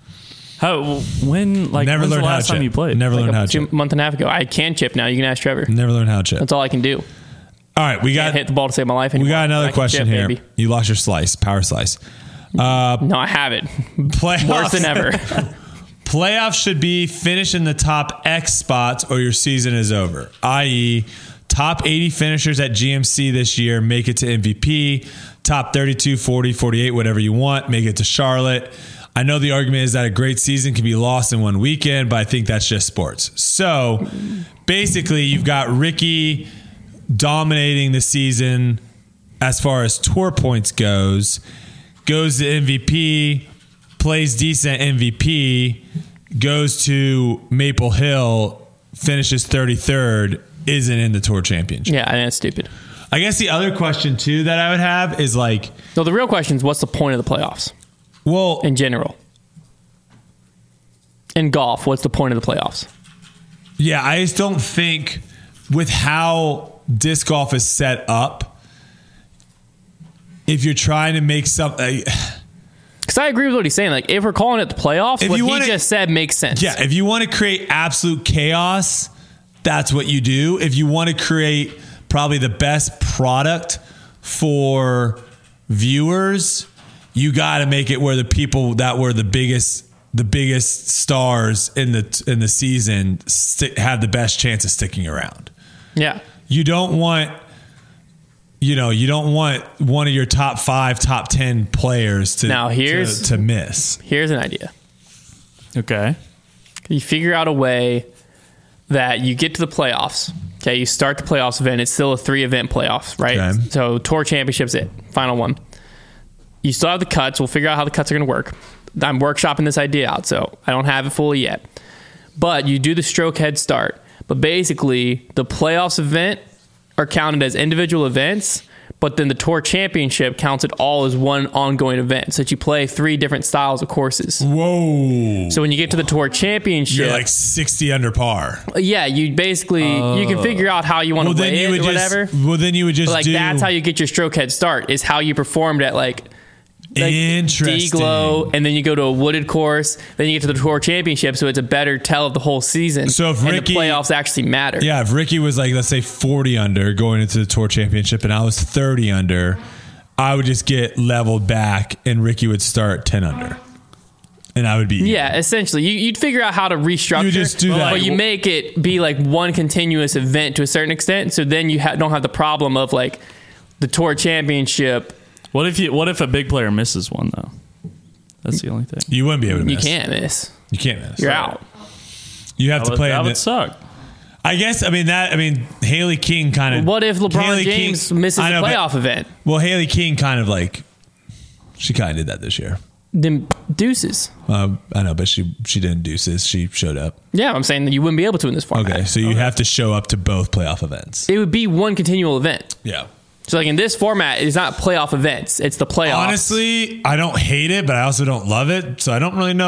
How? When? Like Never when's learned the how last to time chip. you played? Never Like learned how a to two chip. month and a half ago. I can chip now. You can ask Trevor. Never learned how to chip. That's all I can do. All right, we got Can't hit the ball to save my life we anymore. got another I can question chip, here. baby. You lost your slice, power slice. Uh, No, I haven't. playoffs, Worse than ever. Playoffs should be finish in the top X spots or your season is over. that is, top eighty finishers at G M C this year make it to M V P. Top thirty-two, forty, forty-eight, whatever you want, make it to Charlotte. I know the argument is that a great season can be lost in one weekend, but I think that's just sports. So basically, you've got Ricky dominating the season as far as tour points goes, goes to M V P, plays decent M V P, goes to Maple Hill, finishes thirty-third, isn't in the tour championship. Yeah, I think that's stupid. I guess the other question too that I would have is like, So the real question is, what's the point of the playoffs well, in general? In golf, what's the point of the playoffs? yeah, I just don't think with how disc golf is set up, if you're trying to make something, Because I agree with what he's saying. Like, if we're calling it the playoffs, If what you he wanna- just said makes sense. yeah, if you want to create absolute chaos, that's what you do. If you want to create probably the best product for viewers, you got to make it where the people that were the biggest the biggest stars in the in the season sti- have the best chance of sticking around. Yeah. You don't want you know, you don't want one of your top five, top ten players to Now, here's- to, to miss. Here's an idea. Okay. You figure out a way that you get to the playoffs. Okay, you start the playoffs event. It's still a three event playoffs, right? Okay. So tour championship's it, final one. You still have the cuts. We'll figure out how the cuts are going to work. I'm workshopping this idea out, so I don't have it fully yet. But you do the stroke head start. But basically, the playoffs event are counted as individual events, but then the tour championship counts it all as one ongoing event. So that you play three different styles of courses. Whoa. So when you get to the tour championship, You're like sixty under par. yeah, you basically you can figure out how you want Well, to then weigh you it would or just. whatever. Well, then you would just But like do. that's how you get your stroke head start is how you performed at like, like Interesting. D-Glow, and then you go to a wooded course, then you get to the tour championship, so it's a better tell of the whole season. So if and Ricky- the playoffs actually matter. Yeah, if Ricky was like, let's say forty under going into the tour championship, and I was thirty under, I would just get leveled back, and Ricky would start ten under, and I would be Yeah, essentially, you, you'd figure out how to restructure. You just do that. but you make it be like one continuous event to a certain extent. So then you ha- don't have the problem of like the tour championship. What if you? What if a big player misses one though? That's the only thing. You wouldn't be able to miss. You can't miss. You can't miss. You're out. You have That to would, play. that in would the, suck. I guess. I mean that. I mean Haley King kind of. What if LeBron James misses I the know, but- playoff event? Well, Haley King kind of like. She kind of did that this year. Then deuces. Um, I know, but she she didn't deuces. She showed up. Yeah, I'm saying that you wouldn't be able to in this format. Okay, so you have to show up to both playoff events. It would be one continual event. Yeah. So like in this format, it's not playoff events. It's the playoffs. Honestly, I don't hate it, but I also don't love it. So I don't really know if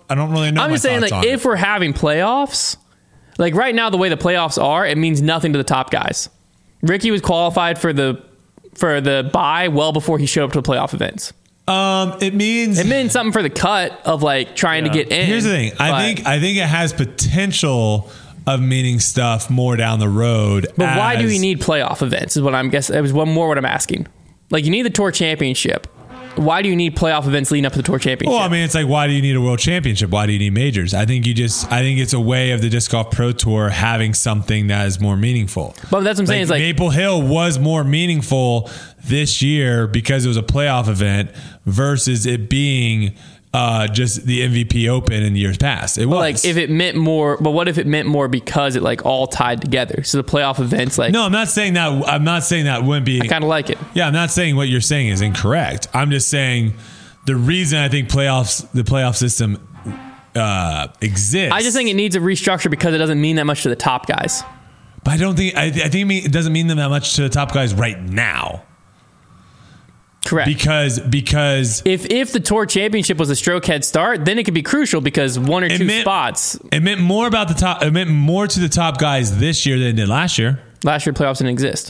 I don't really know. I'm my just saying, thoughts like, on if it. we're having playoffs, like right now, the way the playoffs are, it means nothing to the top guys. Ricky was qualified for the for the bye well before he showed up to the playoff events. um, it means It meant something for the cut of like trying Yeah. to get in. here's the thing. I but- think I think it has potential of meaning stuff more down the road. But why do as- we need playoff events? Is what I'm guessing. It was one more what I'm asking. Like you need the tour championship. Why do you need playoff events leading up to the tour championship? Well, I mean, it's like, why do you need a world championship? Why do you need majors? I think you just, I think it's a way of the Disc Golf Pro Tour having something that is more meaningful. But that's what I'm saying. Is like Maple Hill was more meaningful this year because it was a playoff event versus it being uh, just the M V P Open in years past. It was like if it meant more. But what if it meant more because it like all tied together? So the playoff events, like no, I'm not saying that. I'm not saying that wouldn't be. I kind of like it. Yeah, I'm not saying what you're saying is incorrect. I'm just saying the reason I think playoffs, the playoff system uh, exists. I just think it needs a restructure because it doesn't mean that much to the top guys. But I don't think I, I think it, mean, it doesn't mean them that much to the top guys right now Correct. because because if if the tour championship was a stroke head start, then it could be crucial because one or It two meant- spots it meant more about the top. It meant more to the top guys this year than it did last year. last year playoffs didn't exist.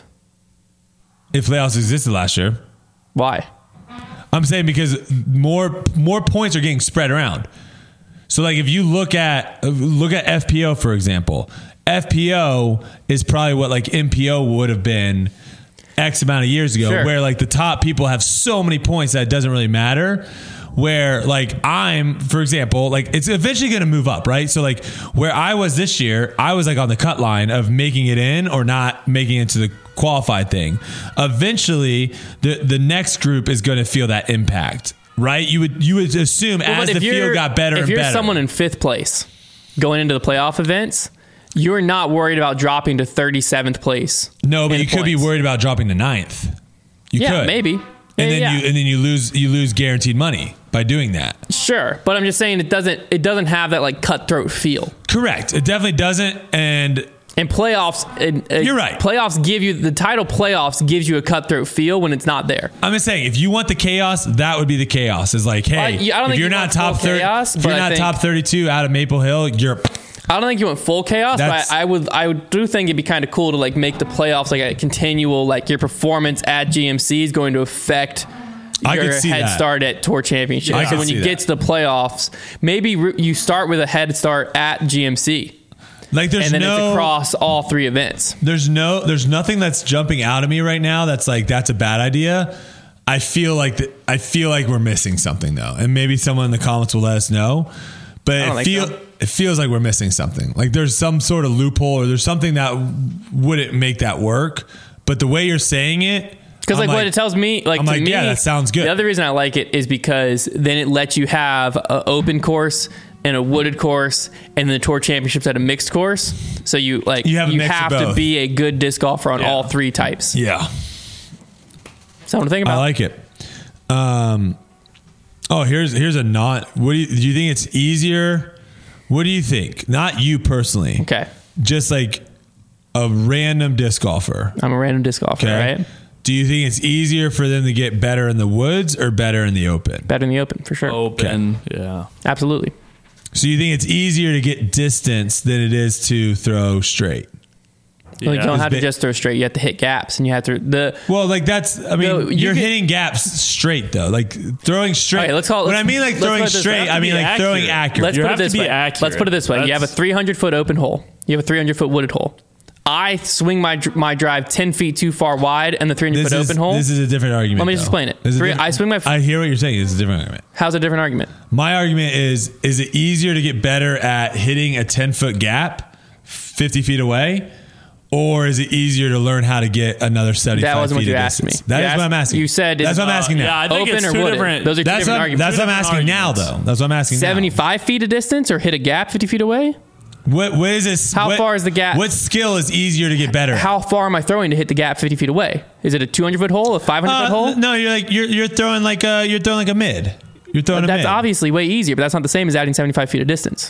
If playoffs existed last year, Why? I'm saying because more more points are getting spread around. So like if you look at look at F P O for example, F P O is probably what like M P O would have been X amount of years ago, Sure. where like the top people have so many points that it doesn't really matter. Where like I'm, for example, like it's eventually going to move up, right? So like where I was this year, I was like on the cut line of making it in or not making it to the qualified thing. Eventually, the the next group is going to feel that impact, right? You would you would assume Well, as but the if field you're- got better if and you're better. someone in fifth place going into the playoff events, you're not worried about dropping to thirty-seventh place. no, but in you could be points. worried about dropping to ninth. You Yeah, could maybe. And Yeah, then yeah. you and then you lose you lose guaranteed money by doing that. Sure, but I'm just saying it doesn't it doesn't have that like cutthroat feel. Correct. It definitely doesn't. And And playoffs, and, uh, You're right. Playoffs give you the title. Playoffs gives you a cutthroat feel when it's not there. I'm just saying, if you want the chaos, that would be the chaos. Is like, hey, Well, yeah, I don't if think you're you not want top full thirty, chaos, if but you're I not think- top thirty-two out of Maple Hill, you're. I don't think you want full chaos, That's- but I, I would I would do think it'd be kind of cool to like make the playoffs like a continual like your performance at G M C is going to affect I your could see head that. start at Tour Championship. I So could when see you that. get to the playoffs, maybe re- you start with a head start at G M C, Like there's and then no it's across all three events. there's no there's nothing that's jumping out of me right now that's like that's a bad idea. I feel like the, I feel like we're missing something though, and maybe someone in the comments will let us know. But don't it think feel so. it feels like we're missing something. Like there's some sort of loophole or there's something that wouldn't make that work. But the way you're saying it, Because I'm like, what it tells me, like I'm to like, me, yeah, that sounds good. The other reason I like it is because then it lets you have an open course and a wooded course, and then the Tour Championships at a mixed course. So you like You have a mix of have to both. be a good disc golfer on Yeah. all three types. yeah. Something to think I about. like it. Um, oh, here's here's a not. What do you, do you think it's easier? What do you think? Not you personally. Okay, Just like a random disc golfer. I'm a random disc golfer, Okay. right? Do you think it's easier for them to get better in the woods or better in the open? Better in the open for sure. Open. Yeah. Absolutely. So you think it's easier to get distance than it is to throw straight? Like, you don't Yeah. have to bit- just throw straight. You have to hit gaps, and you have to the. Well, like that's. I mean, No, you you're can- hitting gaps straight though. Like throwing straight. Okay, let's call it- When let's- I mean like let's put throwing it this way. straight, You have I to mean be like throwing accurate. accurate. Let's You put it have to this be way. accurate. Let's put it this way. You have a That's- three hundred foot open hole. You have a three hundred foot wooded hole. I swing my dr- my drive ten feet too far wide, and the three hundred This foot is, open hole. this is a different argument. Let me just though. explain it. This is a Three- different- I swing my- I hear what you're saying. It's a different argument. How's a different argument? My argument is: is it easier to get better at hitting a ten foot gap, fifty feet away, or is it easier to learn how to get another seventy five That wasn't feet what you of asked me. distance? That You is asked- what I'm asking. you said that's is- what I'm asking Uh, now. yeah, I think Open it's or two wooded? different. Those are two that's different what, arguments. that's what I'm asking Different now, arguments. though. That's what I'm asking. now. seventy-five feet of distance, or hit a gap fifty feet away? What, what is this? How what- far is the gap? What skill is easier to get better at? How far am I throwing to hit the gap fifty feet away? Is it a two hundred foot hole, a five hundred Uh, foot hole? No, you're like you're you're throwing like a you're throwing like a mid. You're throwing a That's mid. obviously way easier, but that's not the same as adding seventy-five feet of distance.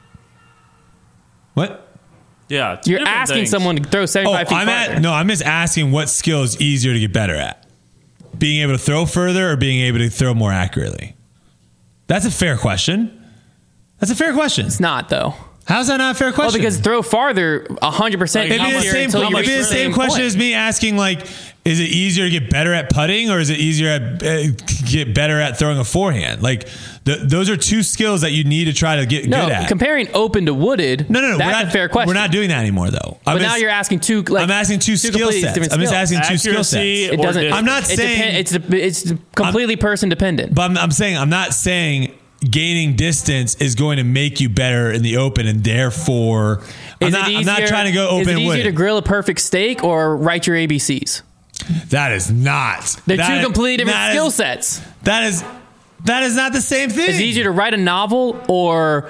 What? Yeah. two You're different asking things. someone to throw Oh, seventy-five feet I'm farther. at no. I'm just asking what skill is easier to get better at: being able to throw further or being able to throw more accurately. That's a fair question. That's a fair question. It's not though. How's that not a fair Well, question? because throw farther, one hundred percent Like, it'd be the easier same, until you it'd be reach the same point. question as me asking, like, is it easier to get better at putting or is it easier at uh, get better at throwing a forehand? Like, the, those are two skills that you need to try to get No, good at. comparing open to wooded. no, no, no. That's we're not, a fair question. We're not doing that anymore, though. But I'm now just- you're asking two. Like, I'm asking two, skill completely sets. different I'm just skills. asking two skill Accuracy sets. It or doesn't. distance. I'm not it saying- depend, it's it's completely person dependent. But I'm, I'm saying I'm not saying gaining distance is going to make you better in the open, and therefore I'm Is not, it I'm not easier- trying to go Is open it easier wood. to grill a perfect steak or write your A B Cs? That is not. They're that two is- completely different that skill is- sets. That is that is not the same thing. It's easier to write a novel or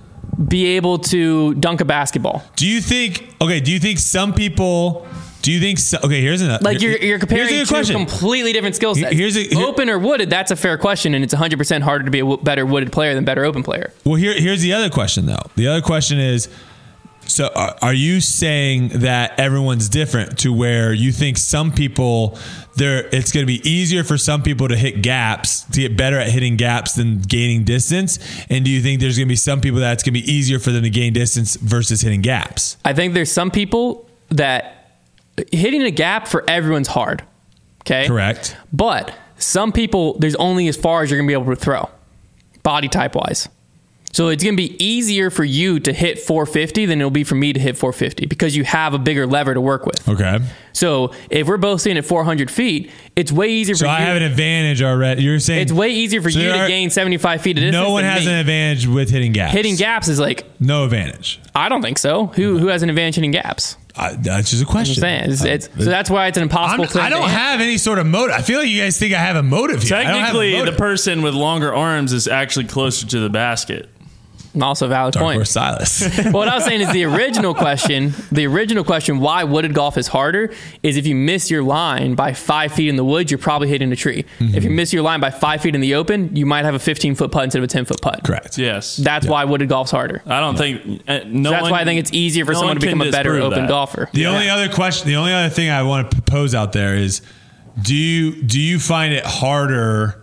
be able to dunk a basketball. Do you think? Okay. Do you think some people? Do you think? So, okay. Here's another. Like you're you're comparing here's a two good question. completely different skill sets. Here's a- here- open or wooded. That's a fair question, and it's one hundred percent harder to be a w- better wooded player than better open player. Well, here here's the other question though. The other question is. So are, are you saying that everyone's different to where you think some people there it's going to be easier for some people to hit gaps to get better at hitting gaps than gaining distance? And do you think there's going to be some people that it's going to be easier for them to gain distance versus hitting gaps? I think there's some people that hitting a gap for everyone's hard. Okay. Correct. But some people, there's only as far as you're going to be able to throw, body type wise. So it's going to be easier for you to hit four fifty than it'll be for me to hit four fifty because you have a bigger lever to work with. Okay. So if we're both sitting at four hundred feet, it's way easier for So you. I have an advantage already. You're saying it's way easier for So you there to are- gain seventy-five feet of distance. no one than has me. an advantage with hitting gaps. Hitting gaps is like, No advantage. I don't think so. Who who has an advantage hitting gaps? I, that's just a question. I'm saying. It's, it's, Uh, so that's why it's an impossible I'm, thing. I don't to answer. have any sort of motive. I feel like you guys think I have a motive here. I don't have a Technically, the motive. person with longer arms is actually closer to the basket. Also a valid Dark point. Horse Silas. But what I was saying is the original question, the original question, why wooded golf is harder, is if you miss your line by five feet in the woods, you're probably hitting a tree. Mm-hmm. If you miss your line by five feet in the open, you might have a fifteen foot putt instead of a ten foot putt. Correct. Yes. That's why wooded golf's harder. I don't think. Uh, no So that's one, why I think it's easier for no someone one to become can a better disprove open that. golfer. The only other question, the only other thing I want to propose out there is, do you do you find it harder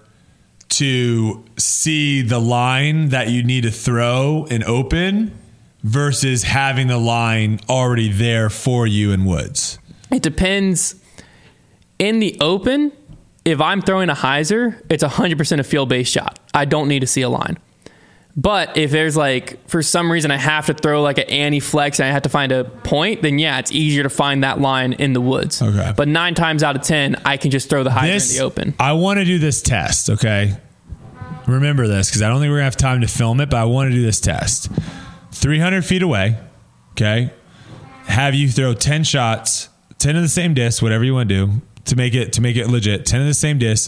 to see the line that you need to throw and open versus having the line already there for you in woods? It depends. In the open, if I'm throwing a hyzer, it's one hundred percent a field-based shot. I don't need to see a line. But if there's like, for some reason I have to throw like an anti-flex and I have to find a point, then yeah, it's easier to find that line in the woods. Okay. But nine times out of ten, I can just throw the hyzer This, in the open. I want to do this test, okay? Remember this, because I don't think we're going to have time to film it, but I want to do this test. three hundred feet away, okay? Have you throw ten shots, ten of the same disc, whatever you want to do, to make it to make it legit. ten of the same disc,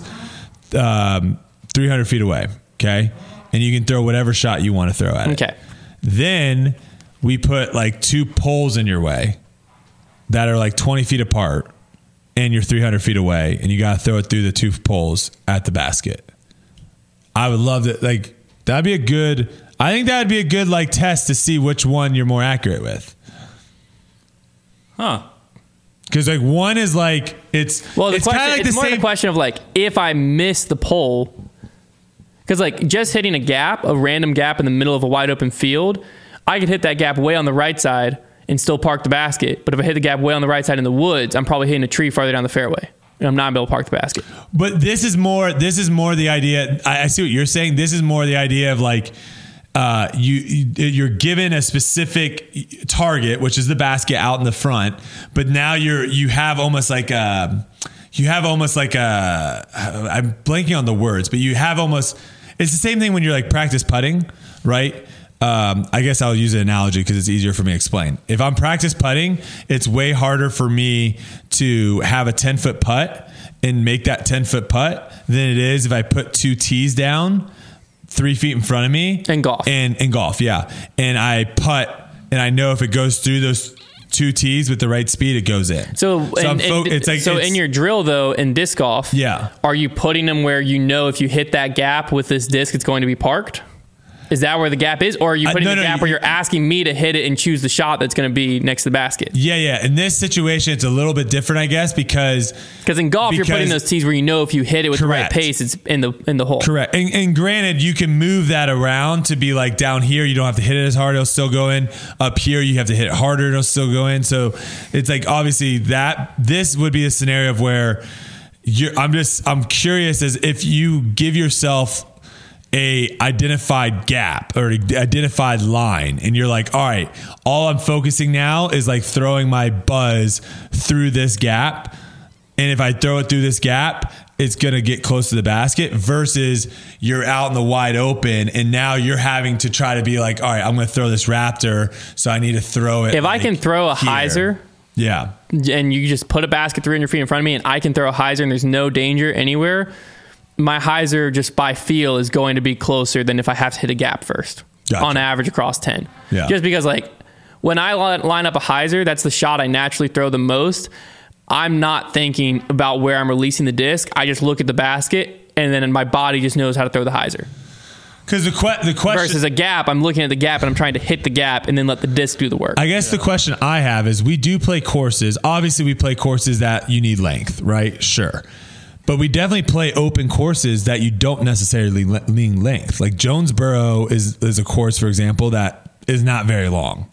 um, three hundred feet away, okay? And you can throw whatever shot you want to throw at it. Okay. Then we put like two poles in your way that are like twenty feet apart, and you're three hundred feet away, and you got to throw it through the two poles at the basket. I would love that. Like, that'd be a good, I think that'd be a good like test to see which one you're more accurate with. Huh. Because like one is like, it's, Well, the it's question, kind of like it's the more same. the question of like, if I miss the pole, because like just hitting a gap, a random gap in the middle of a wide open field, I could hit that gap way on the right side and still park the basket. But if I hit the gap way on the right side in the woods, I'm probably hitting a tree farther down the fairway. And I'm not able to park the basket. But this is more. This is more the idea. I, I see what you're saying. This is more the idea of like, uh, you, you you're given a specific target, which is the basket out in the front. But now you're you have almost like a, you have almost like a. I'm blanking on the words, but you have almost. It's the same thing when you're like practice putting, right? Um, I guess I'll use an analogy because it's easier for me to explain. If I'm practice putting, it's way harder for me to have a ten foot putt and make that ten foot putt than it is if I put two tees down three feet in front of me And golf. and, and golf. Yeah. And I putt and I know if it goes through those two tees with the right speed, it goes in. So, I'm and, fo- and- it's like, so it's- in your drill though, in disc golf, Yeah. are you putting them where you know if you hit that gap with this disc, it's going to be parked? Is that where the gap is? Or are you Uh, putting no, the no, gap you- where you're asking me to hit it and choose the shot that's going to be next to the basket? Yeah, yeah. In this situation, it's a little bit different, I guess, because Because in golf, you're putting Because- those tees where you know if you hit it with Correct. the right pace, it's in the in the hole. correct. And, and granted, you can move that around to be like down here, you don't have to hit it as hard; it'll still go in. Up here, you have to hit it harder; it'll still go in. So it's like obviously that this would be a scenario of where you're. I'm just I'm curious as if you give yourself a identified gap or identified line and you're like, all right, all I'm focusing now is like throwing my buzz through this gap, and if I throw it through this gap, it's going to get close to the basket, versus you're out in the wide open and now you're having to try to be like, all right, I'm going to throw this Raptor, so I need to throw it If I like can throw a here. hyzer yeah and you just put a basket three hundred feet in front of me and I can throw a hyzer and there's no danger anywhere, my hyzer just by feel is going to be closer than if I have to hit a gap first. Gotcha. On average across ten. Yeah. Just because like when I li- line up a hyzer, that's the shot I naturally throw the most. I'm not thinking about where I'm releasing the disc. I just look at the basket and then my body just knows how to throw the hyzer. because the, que- the question Versus a gap, I'm looking at the gap and I'm trying to hit the gap and then let the disc do the work. I guess the question I have is we do play courses. Obviously, we play courses that you need length, right? Sure. But we definitely play open courses that you don't necessarily le- need length. Like Jonesboro is, is a course, for example, that is not very long.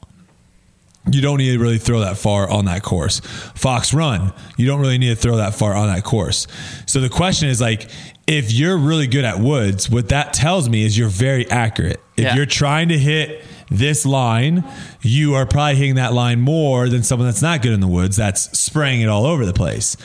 You don't need to really throw that far on that course. Fox Run, you don't really need to throw that far on that course. So the question is like, if you're really good at woods, what that tells me is you're very accurate. If Yeah. you're trying to hit this line, you are probably hitting that line more than someone that's not good in the woods that's spraying it all over the place.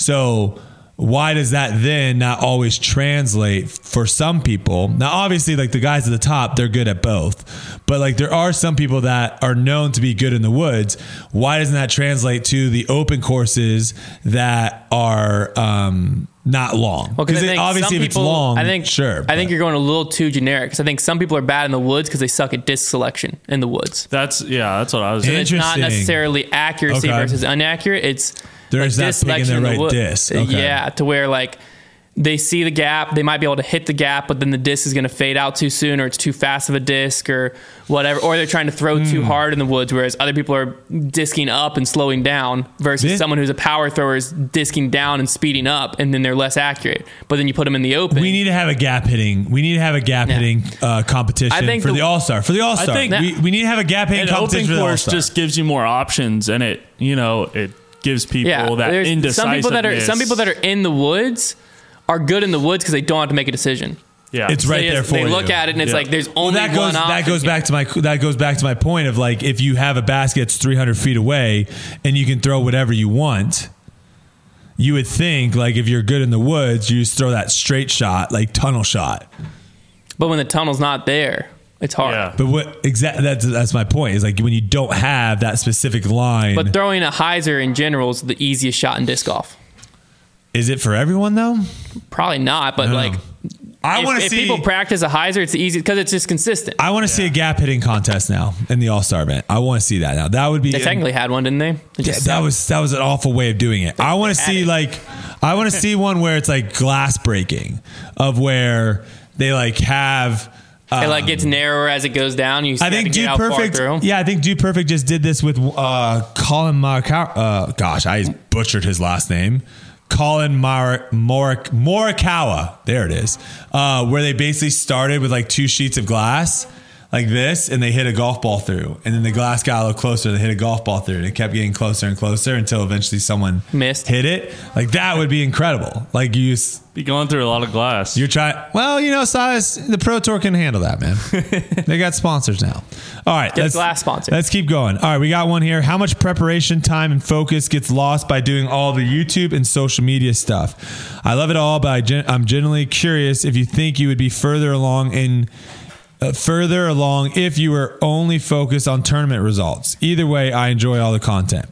So why does that then not always translate for some people? Now, obviously, like the guys at the top, they're good at both. But like there are some people that are known to be good in the woods. Why doesn't that translate to the open courses that are um, not long? Well, 'cause I it- think obviously, some if it's people- long, I think sure. I think but- you're going a little too generic because I think some people are bad in the woods because they suck at disc selection in the woods. That's yeah. That's what I was. And It's not Interesting. necessarily accuracy Okay. versus inaccurate. It's There's like that disc picking selection the in right wood. disc. Okay. Yeah, to where like they see the gap, they might be able to hit the gap, but then the disc is going to fade out too soon, or it's too fast of a disc, or whatever, or they're trying to throw Hmm. too hard in the woods, whereas other people are disking up and slowing down, versus This- someone who's a power thrower is disking down and speeding up, and then they're less accurate. But then you put them in the open. We need to have a gap hitting. We need to have a gap Yeah. hitting uh, competition I think for the- the, All Star. For the All Star, think- we, we need to have a gap hitting An competition open for the All course Star. just gives you more options, and it you know it gives people yeah, that there's indecisiveness. some people that are some people that are in the woods are good in the woods because they don't have to make a decision. yeah. It's right They, there just- for they you. look at it and it's Yeah. like there's Well, only that goes one option. that goes back to my that goes back to my point of like if you have a basket that's three hundred feet away and you can throw whatever you want, you would think like if you're good in the woods, you just throw that straight shot, like tunnel shot. But when the tunnel's not there, it's hard. Yeah. But what exactly that's that's my point is like when you don't have that specific line. But throwing a hyzer in general is the easiest shot in disc golf. is it for everyone though? Probably not, but No. like I if, want to if see people practice a hyzer, it's the easiest because it's just consistent. I want to see a gap hitting contest now in the All Star event. I want to see that now. That would be They technically had one, didn't they? It Yeah, just that was that was an awful way of doing it. I want to see added. like I want to see one where it's like glass breaking of where they like have. it like um, gets narrower as it goes down. You I think get Dude out far Perfect. through. Yeah, I think Dude Perfect just did this with uh, Colin Morikawa. Uh, gosh, I butchered his last name. Colin Mar- Morik- Morikawa. There it is. Uh, where they basically started with like two sheets of glass like this, and they hit a golf ball through, and then the glass got a little closer. They hit a golf ball through, and it kept getting closer and closer until eventually someone Missed. hit it. Like that would be incredible. Like you. s- be going through a lot of glass. You're trying. Well, you know, Silas, the Pro Tour can handle that, man. They got sponsors now. All right, Get let's glass sponsor. Let's keep going. All right, we got one here. How much preparation time and focus gets lost by doing all the YouTube and social media stuff? I love it all, but I gen- I'm genuinely curious if you think you would be further along in. Uh, further along if you were only focused on tournament results. Either way, I enjoy all the content.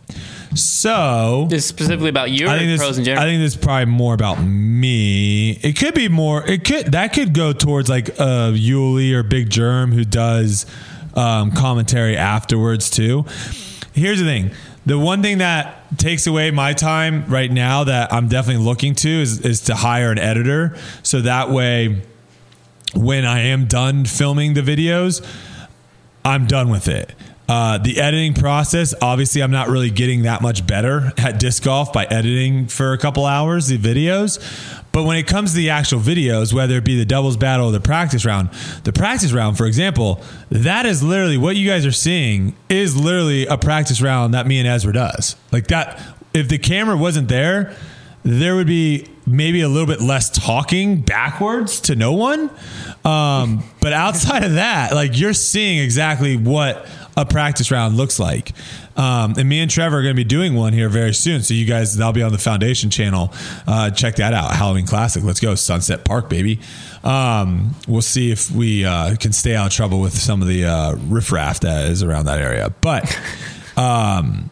So This is specifically about you or I think this. pros in general. I think this is probably more about me. It could be more. It could that could go towards like uh, Yuli or Big Germ who does um, commentary afterwards too. Here's the thing: the one thing that takes away my time right now that I'm definitely looking to is is to hire an editor, so that way when I am done filming the videos, I'm done with it. Uh, the editing process, obviously, I'm not really getting that much better at disc golf by editing for a couple hours the videos. But when it comes to the actual videos, whether it be the doubles battle or the practice round, the practice round, for example, that is literally what you guys are seeing is literally a practice round that me and Ezra does. Like that, if the camera wasn't there, there would be maybe a little bit less talking backwards to no one. Um, but outside of that, like you're seeing exactly what a practice round looks like. Um, and me and Trevor are going to be doing one here very soon. So you guys, that'll be on the Foundation channel. Uh, check that out. Halloween Classic. Let's go. Sunset Park, baby. Um, we'll see if we uh, can stay out of trouble with some of the uh, riffraff that is around that area. But um,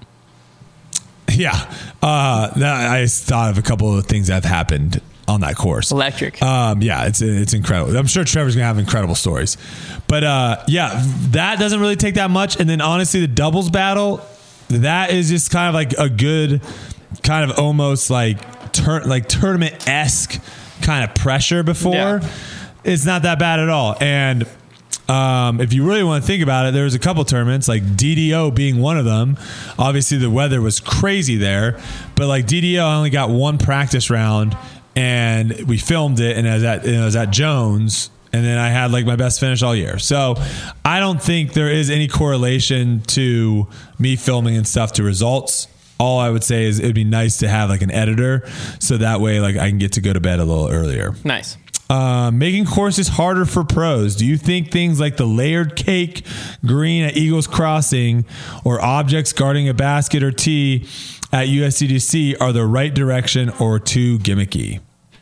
yeah, uh, that, I thought of a couple of things that have happened on that course. Electric. Um, yeah, it's it's incredible. I'm sure Trevor's gonna have incredible stories, but uh, yeah, that doesn't really take that much. And then honestly, the doubles battle, that is just kind of like a good, kind of almost like tur- like tournament esque kind of pressure before. Yeah. It's not that bad at all. And um, if you really want to think about it, there's a couple tournaments, like D D O being one of them. Obviously, the weather was crazy there, but like D D O, I only got one practice round. And we filmed it, and it was at, it was at Jones, and then I had like my best finish all year. So I don't think there is any correlation to me filming and stuff to results. All I would say is it'd be nice to have like an editor, so that way like I can get to go to bed a little earlier. Nice. Uh, making courses harder for pros. Do you think things like the layered cake green at Eagles Crossing or objects guarding a basket or tee at U S D G C are the right direction or too gimmicky?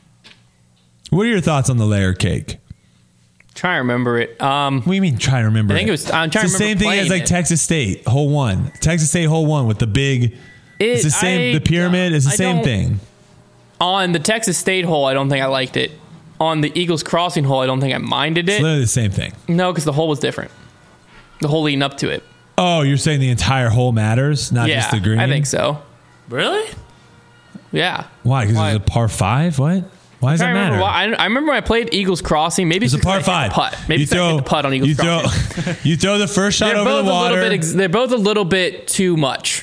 What are your thoughts on the layered cake? Try to remember it. Um, What do you mean try to remember I think it? it was. I'm trying It's to the remember same thing as like it. Texas State hole one. Texas State hole one with the big. It- it's the same. I- the pyramid is the I same don't- thing. On the Texas State hole, I don't think I liked it. On the Eagles Crossing hole, I don't think I minded It's it. literally the same thing. No, because the hole was different. The hole leading up to it. Oh, you're saying the entire hole matters, not Yeah, just the green? I think so. Really? Yeah. Why? Because Why? it's a par five. What? Why does I that remember matter? why, I, I remember when I played Eagles Crossing. Maybe It's a because par I hit five. the putt. Maybe you because I hit the putt on Eagles you throw, Crossing. you throw the first shot They're over both the a water. little bit. Ex- they're both a little bit too much.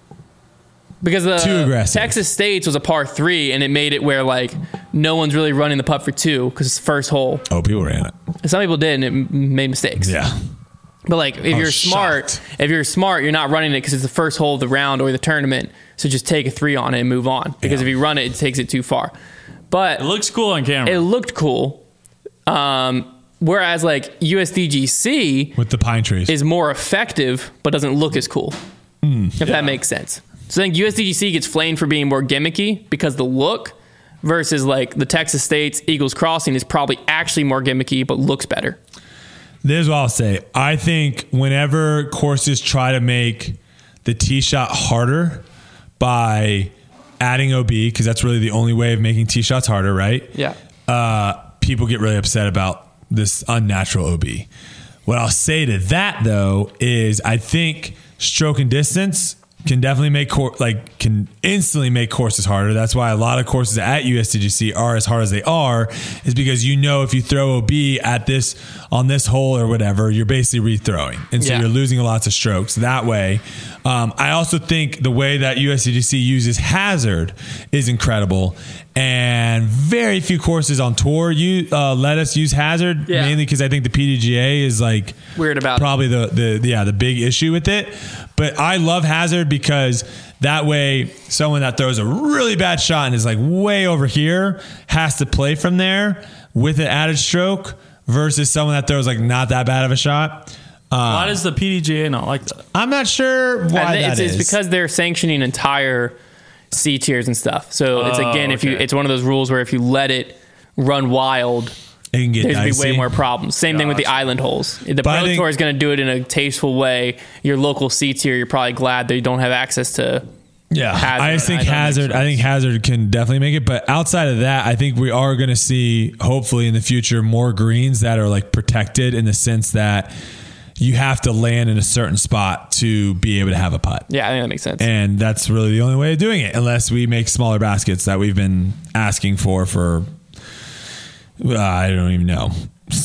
Because the Too aggressive. Texas State's was a par three, and it made it where like no one's really running the putt for two because it's the first hole. oh, people ran it. Some people did, and it m- made mistakes. Yeah. But like, if I you're was smart, shocked. if you're smart, you're not running it because it's the first hole of the round or the tournament. So just take a three on it and move on. Because Yeah. if you run it, it takes it too far. But It looks cool on camera. it looked cool. Um, whereas like U S D G C With the pine trees. is more effective, but doesn't look as cool. Hmm. if that makes sense. So I think U S D G C gets flamed for being more gimmicky because the look versus like the Texas State's Eagles Crossing is probably actually more gimmicky, but looks better. This is what I'll say. I think whenever courses try to make the tee shot harder by adding O B, because that's really the only way of making tee shots harder, right? Yeah. Uh, people get really upset about this unnatural O B. What I'll say to that though is I think stroke and distance can definitely make cor- like can instantly make courses harder. That's why a lot of courses at U S D G C are as hard as they are, is because you know if you throw O B at this on this hole or whatever, you're basically rethrowing, and so Yeah. you're losing lots of strokes that way. Um, I also think the way that U S D G C uses hazard is incredible, and very few courses on tour you uh, let us use hazard, Yeah. mainly because I think the P D G A is like Weird about it. probably the, the yeah the big issue with it. But I love hazard because that way someone that throws a really bad shot and is like way over here has to play from there with an added stroke versus someone that throws like not that bad of a shot. Um, Why does the P D G A not like that? I'm not sure why I think that it's, is. it's because they're sanctioning entire C tiers and stuff. So it's Oh, again, if you, okay. it's one of those rules where if you let it run wild, it can get there's gonna be dicey. way more problems. Same thing with the Gotcha. island holes. The But I Pro think- Tour is going to do it in a tasteful way. Your local C tier, you're probably glad they don't have access to. Yeah, Hazard. I just think I don't Hazard. think so. I think Hazard can definitely make it. But outside of that, I think we are going to see, hopefully in the future, more greens that are like protected in the sense that you have to land in a certain spot to be able to have a putt. Yeah, I think that makes sense. And that's really the only way of doing it, unless we make smaller baskets that we've been asking for for uh, I don't even know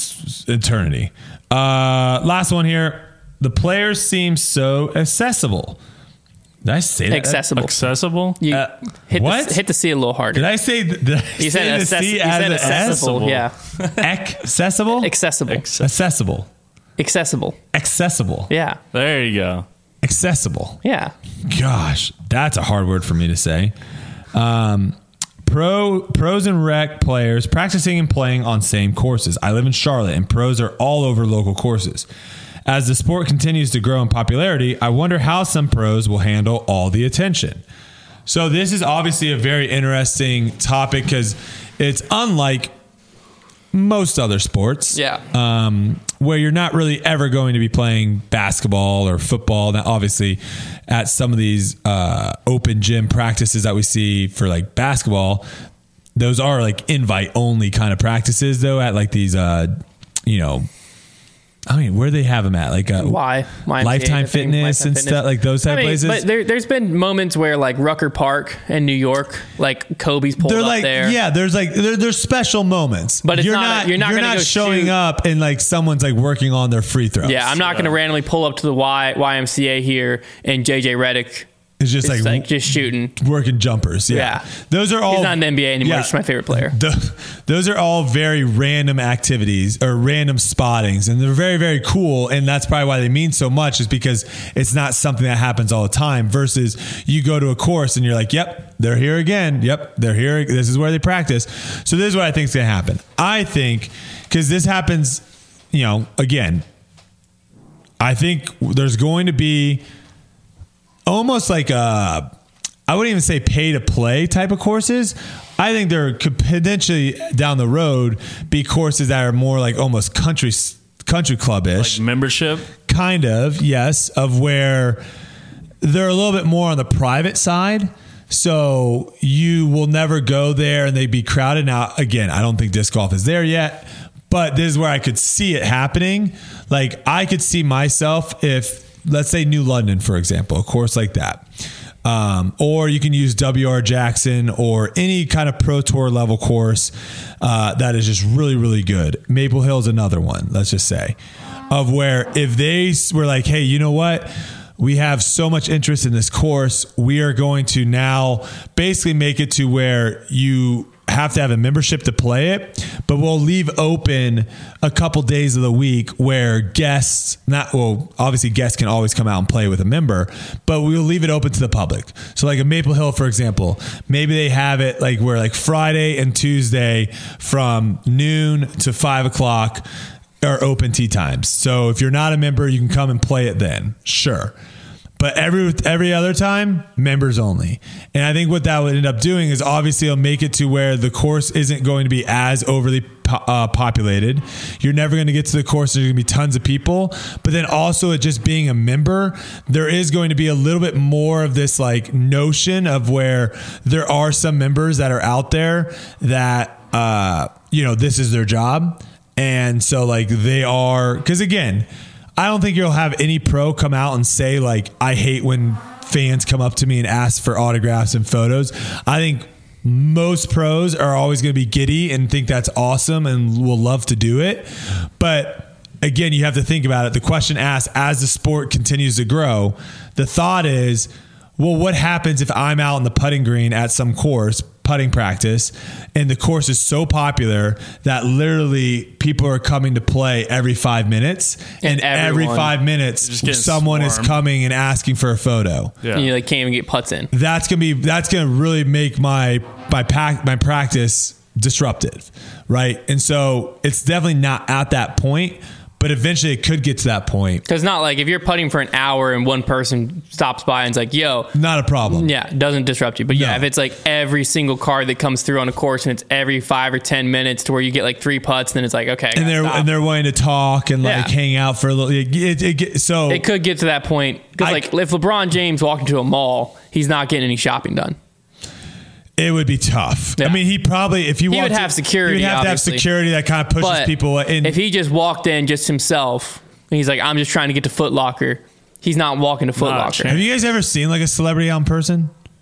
eternity. Uh, last one here. The players seem so accessible. Did I say that? Accessible. Accessible? You Uh, hit, what? The, hit the C a little harder. Did I say? Did I You say said, the access- C you as said an accessible. S? Yeah. Accessible. Accessible. Accessible. Accessible. Accessible. Yeah. There you go. Accessible. Yeah. Gosh, that's a hard word for me to say. Um, pro pros and rec players practicing and playing on same courses. I live in Charlotte, and pros are all over local courses. As the sport continues to grow in popularity, I wonder how some pros will handle all the attention. So this is obviously a very interesting topic because it's unlike most other sports. Yeah. Um, where you're not really ever going to be playing basketball or football. Now, obviously, at some of these uh, open gym practices that we see for like basketball, those are like invite only kind of practices, though, at like these, uh, you know, I mean, where do they have them at? Like uh, Why? Y M C A, Lifetime I think, Fitness Lifetime and Fitness. stuff, like those type I mean, places. But there, there's been moments where like Rucker Park in New York, like Kobe's pulled They're up like, there. yeah, there's like, there, there's special moments, But it's you're not a- not, you're not gonna go showing shoot- up and like someone's like working on their free throws. Yeah, I'm not going to randomly pull up to the y, YMCA here and J J Redick It's just is like, like, just shooting. working jumpers. Yeah. Yeah. Those are all. He's not in the N B A anymore. Yeah. He's just my favorite player. Th- those are all very random activities or random spottings, and they're very, very cool. And that's probably why they mean so much, is because it's not something that happens all the time. Versus you go to a course and you're like, "Yep, they're here again. Yep, they're here. This is where they practice." So this is what I think is going to happen. I think because this happens, you know, again, I think there's going to be almost like a, I wouldn't even say pay to play type of courses. I think there could potentially down the road be courses that are more like almost country country club-ish. Like membership? Kind of, yes, of where they're a little bit more on the private side. So you will never go there and they'd be crowded. Now, again, I don't think disc golf is there yet, but this is where I could see it happening. Like I could see myself if, let's say New London, for example, a course like that. Um, or you can use W R Jackson or any kind of Pro Tour level course uh, that is just really, really good. Maple Hill's another one, let's just say, of where if they were like, hey, you know what? We have so much interest in this course. We are going to now basically make it to where you have to have a membership to play it, but we'll leave open a couple days of the week where guests, not, well, obviously guests can always come out and play with a member, but we'll leave it open to the public. So like a Maple Hill, for example, maybe they have it like where like Friday and Tuesday from noon to five o'clock are open tee times. So if you're not a member, you can come and play it then. Sure. But every every other time, members only. And I think what that would end up doing is obviously it'll make it to where the course isn't going to be as overly uh, populated. You're never going to get to the course. There's going to be tons of people. But then also it just being a member, there is going to be a little bit more of this like notion of where there are some members that are out there that, uh, you know, this is their job. And so like they are, because again, I don't think you'll have any pro come out and say like, I hate when fans come up to me and ask for autographs and photos. I think most pros are always going to be giddy and think that's awesome and will love to do it. But again, you have to think about it. The question asked, as the sport continues to grow, the thought is, well, what happens if I'm out in the putting green at some course, putting practice, and the course is so popular that literally people are coming to play every five minutes, and, And every everyone- five minutes Just getting someone is swarmed. coming and asking for a photo. Yeah. And you like can't even get putts in. That's gonna be that's gonna really make my my pack my practice disruptive, right? And so it's definitely not at that point, but eventually it could get to that point. Because not like if you're putting for an hour and one person stops by and is like, yo, Not a problem. yeah, it doesn't disrupt you. But yeah, No. if it's like every single card that comes through on a course and it's every five or ten minutes to where you get like three putts, then it's like, okay, I And gotta they're stop. and they're wanting to talk and like Yeah. hang out for a little. It, it, it, get- so it could get to that point. Because I- like if LeBron James walked into a mall, he's not getting any shopping done. it would be tough. Yeah. I mean, he probably if he, He would walked- have security, he would have obviously. to have security that kind of pushes But people in. if he just walked in just himself, and he's like, I'm just trying to get to Foot Locker. He's not walking to Foot Not a Locker. chance. have you guys ever seen like a celebrity out in person?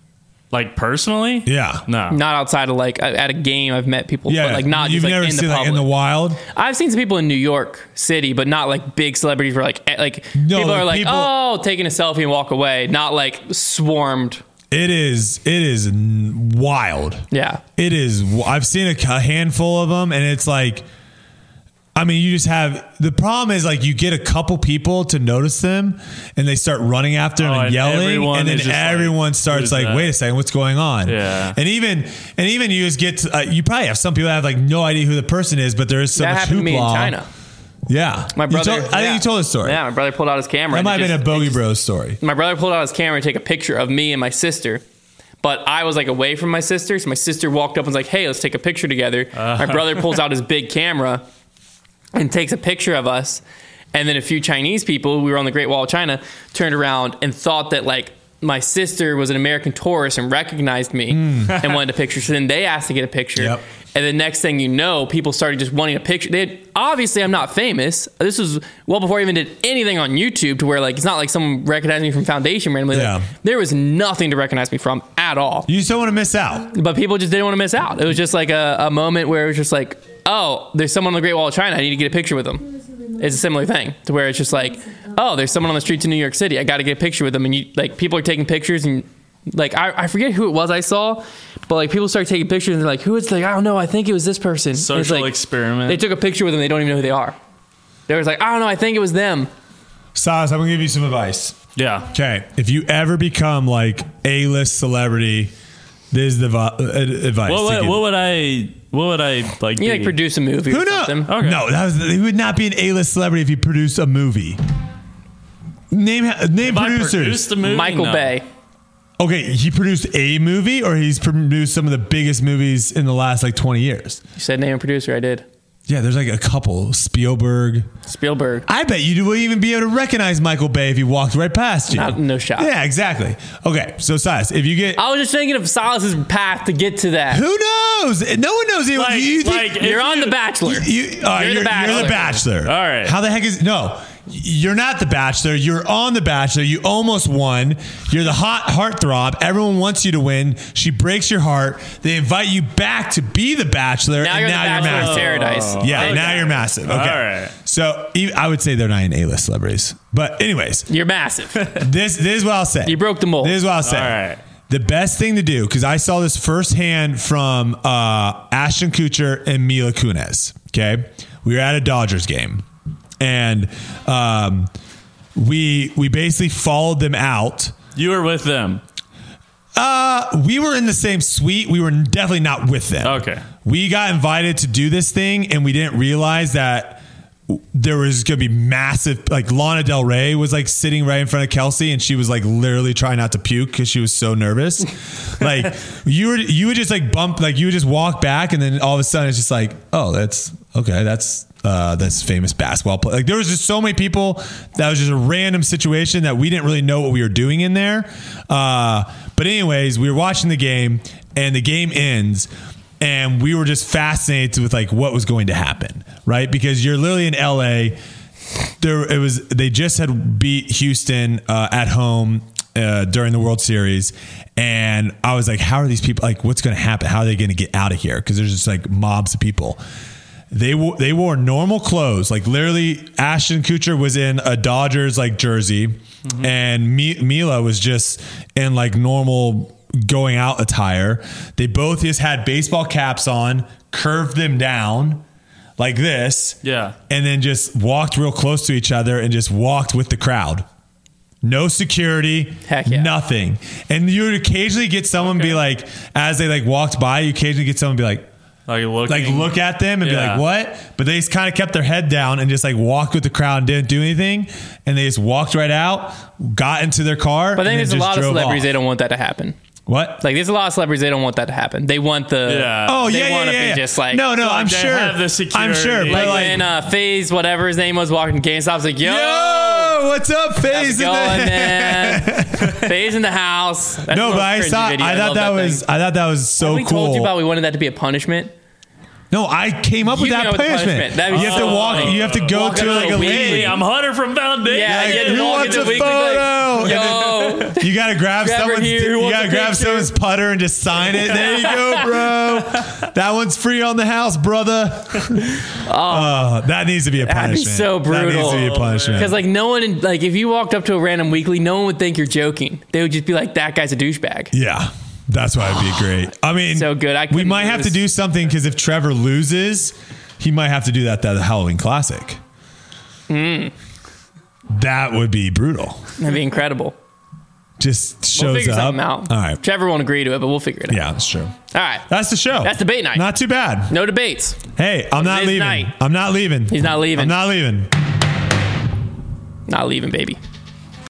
Like personally? Yeah. No. Not outside of like at a game. I've met people, Yeah, but like not you've just like never in the seen public. like in the wild. I've seen some people in New York City, but not like big celebrities where like eh, like No, people like are like, people- oh, taking a selfie and walk away. Not like swarmed. It is it is n- wild. Yeah. It is. I've seen a, a handful of them, and it's like, I mean, you just have the problem is like you get a couple people to notice them, and they start running after them Oh, and and yelling, everyone and then is just like, everyone starts "Who's like, that?" wait a second, what's going on? Yeah. and even and even you just get to, uh, you probably have some people that have like no idea who the person is, but there is so That much happened to me in hoopla. China. Yeah, My You brother. told- I think yeah. you told a story. Yeah, my brother pulled out his camera. That and might it have been a just- it Bogey just- Bros story. My brother pulled out his camera to take a picture of me and my sister. But I was like away from my sister, so my sister walked up and was like, "Hey, let's take a picture together." Uh. My brother pulls out his big camera and takes a picture of us. And then a few Chinese people, we were on the Great Wall of China, turned around and thought that like my sister was an American tourist and recognized me and wanted a picture. So then they asked to get a picture. Yep. And the next thing you know, people started just wanting a picture. They had, obviously, I'm not famous. This was well before I even did anything on YouTube, to where like it's not like someone recognized me from Foundation randomly. Yeah. Like, there was nothing to recognize me from at all. You just don't want to miss out. But people just didn't want to miss out. It was just like a, a moment where it was just like, oh, there's someone on the Great Wall of China. I need to get a picture with them. It's a similar thing to where it's just like, oh, there's someone on the streets in New York City. I got to get a picture with them. And you like people are taking pictures and like I, I forget who it was I saw, but like people started taking pictures and they're like, who is like I don't know. I think it was this person. And it's Social like, experiment. They took a picture with them. They don't even know who they are. They was like, I don't know. I think it was them. Silas, I'm gonna give you some advice. Yeah. Okay, if you ever become like A-list celebrity, this is the vi- uh, advice. What to would, give. what would I? What would I like? You like be? produce a movie Who or knows? something. Okay. No, that was, he would not be an A-list celebrity if he produced a movie. Name name If I producers. produced the movie, Michael no. Bay. Okay, he produced a movie, or he's produced some of the biggest movies in the last like twenty years. You said name a producer. I did. Yeah, there's like a couple. Spielberg. Spielberg. I bet you wouldn't even be able to recognize Michael Bay if he walked right past you. Not, no shot. Yeah, exactly. Okay, so Silas, if you get, I was just thinking of Silas's path to get to that. who knows? No one knows. You, Like- you think, like, if You're on you- The Bachelor. You, uh, You're you're, the you're the Bachelor. Bachelor. All right. How the heck is no? You're not the Bachelor. You're on the Bachelor. You almost won. You're the hot heartthrob. Everyone wants you to win. She breaks your heart. They invite you back to be the Bachelor, Now and you're the now Bachelor you're of massive. Paradise. Yeah, Okay. now you're massive. Okay. All right. So e- I would say they're not in A-list celebrities. But anyways, You're massive. this this is what I'll say. You broke the mold. This is what I'll say. All right. The best thing to do, because I saw this firsthand from uh, Ashton Kutcher and Mila Kunis. Okay, we were at a Dodgers game, and um, we we basically followed them out. You were with them. Uh, we were in the same suite. We were definitely not with them. Okay. We got invited to do this thing, and we didn't realize that there was going to be massive, like Lana Del Rey was like sitting right in front of Kelsey, and she was like literally trying not to puke because she was so nervous. Like you were, you would just like bump, like you would just walk back, and then all of a sudden it's just like, oh, that's okay. That's, uh, that's famous basketball play. Like there was just so many people that was just a random situation that we didn't really know what we were doing in there. Uh, but anyways, we were watching the game, and the game ends. And we were just fascinated with like what was going to happen, right? Because you're literally in L A. There, it was. They just had beat Houston uh, at home uh, during the World Series, and I was like, "How are these people? Like, what's going to happen? How are they going to get out of here?" Because there's just like mobs of people. They wo- they wore normal clothes, like literally. Ashton Kutcher was in a Dodgers like jersey, mm-hmm. and Mi- Mila was just in like normal going out attire. They both just had baseball caps on, curved them down like this. Yeah. And then just walked real close to each other and just walked with the crowd. No security, Heck yeah. nothing. And you would occasionally get someone Okay. be like, as they like walked by, you occasionally get someone be like, Like looking. like look at them and Yeah. be like, what? But they just kind of kept their head down and just like walked with the crowd and didn't do anything. And they just walked right out, got into their car. But I think and there's then a just lot of drove celebrities off. they don't want that to happen. What? Like there's a lot of celebrities they don't want that to happen. They want the Yeah. Oh they yeah, yeah, wanna yeah, be yeah. just like- no, no. Like I'm they sure. have the security. I'm sure. But like, like, when uh, FaZe whatever his name was walking GameStop, I was like, yo, yo, what's up, how's FaZe? it going, man? FaZe in the house. That's No, the but most I cringy saw. video. I thought love that thing. was. I thought that was so we cool. told you about we wanted that to be a punishment. No, I came up with You that came up with the punishment. punishment. That'd be You have to so walk. funny. You have to go Walk to up like to a a league. Hey, I'm Hunter from Foundation. Yeah, Like, you have to who walk wants into a the weekly, photo? like, And yo, You gotta grab Trevor someone's. here, who You wants gotta a grab picture? someone's putter and just sign it. There you go, bro. That one's free on the house, brother. Oh, that needs to be a That'd be punishment. so That needs brutal. to be a punishment. because like no one, in, like if you walked up to a random weekly, no one would think you're joking. They would just be like, that guy's a douchebag. Yeah, that's why it'd be great. I mean, So good. I we couldn't might have to lose. do something because if Trevor loses, he might have to do that at the Halloween Classic. Mm. That would be brutal. That'd be incredible. Just shows We'll figure up. something out. All right. Trevor won't agree to it, but we'll figure it out. Yeah, that's true. All right. That's the show. That's debate night. Not too bad. No debates. Hey, I'm not is leaving. night. I'm not leaving. He's not leaving. I'm not leaving. Not leaving, baby.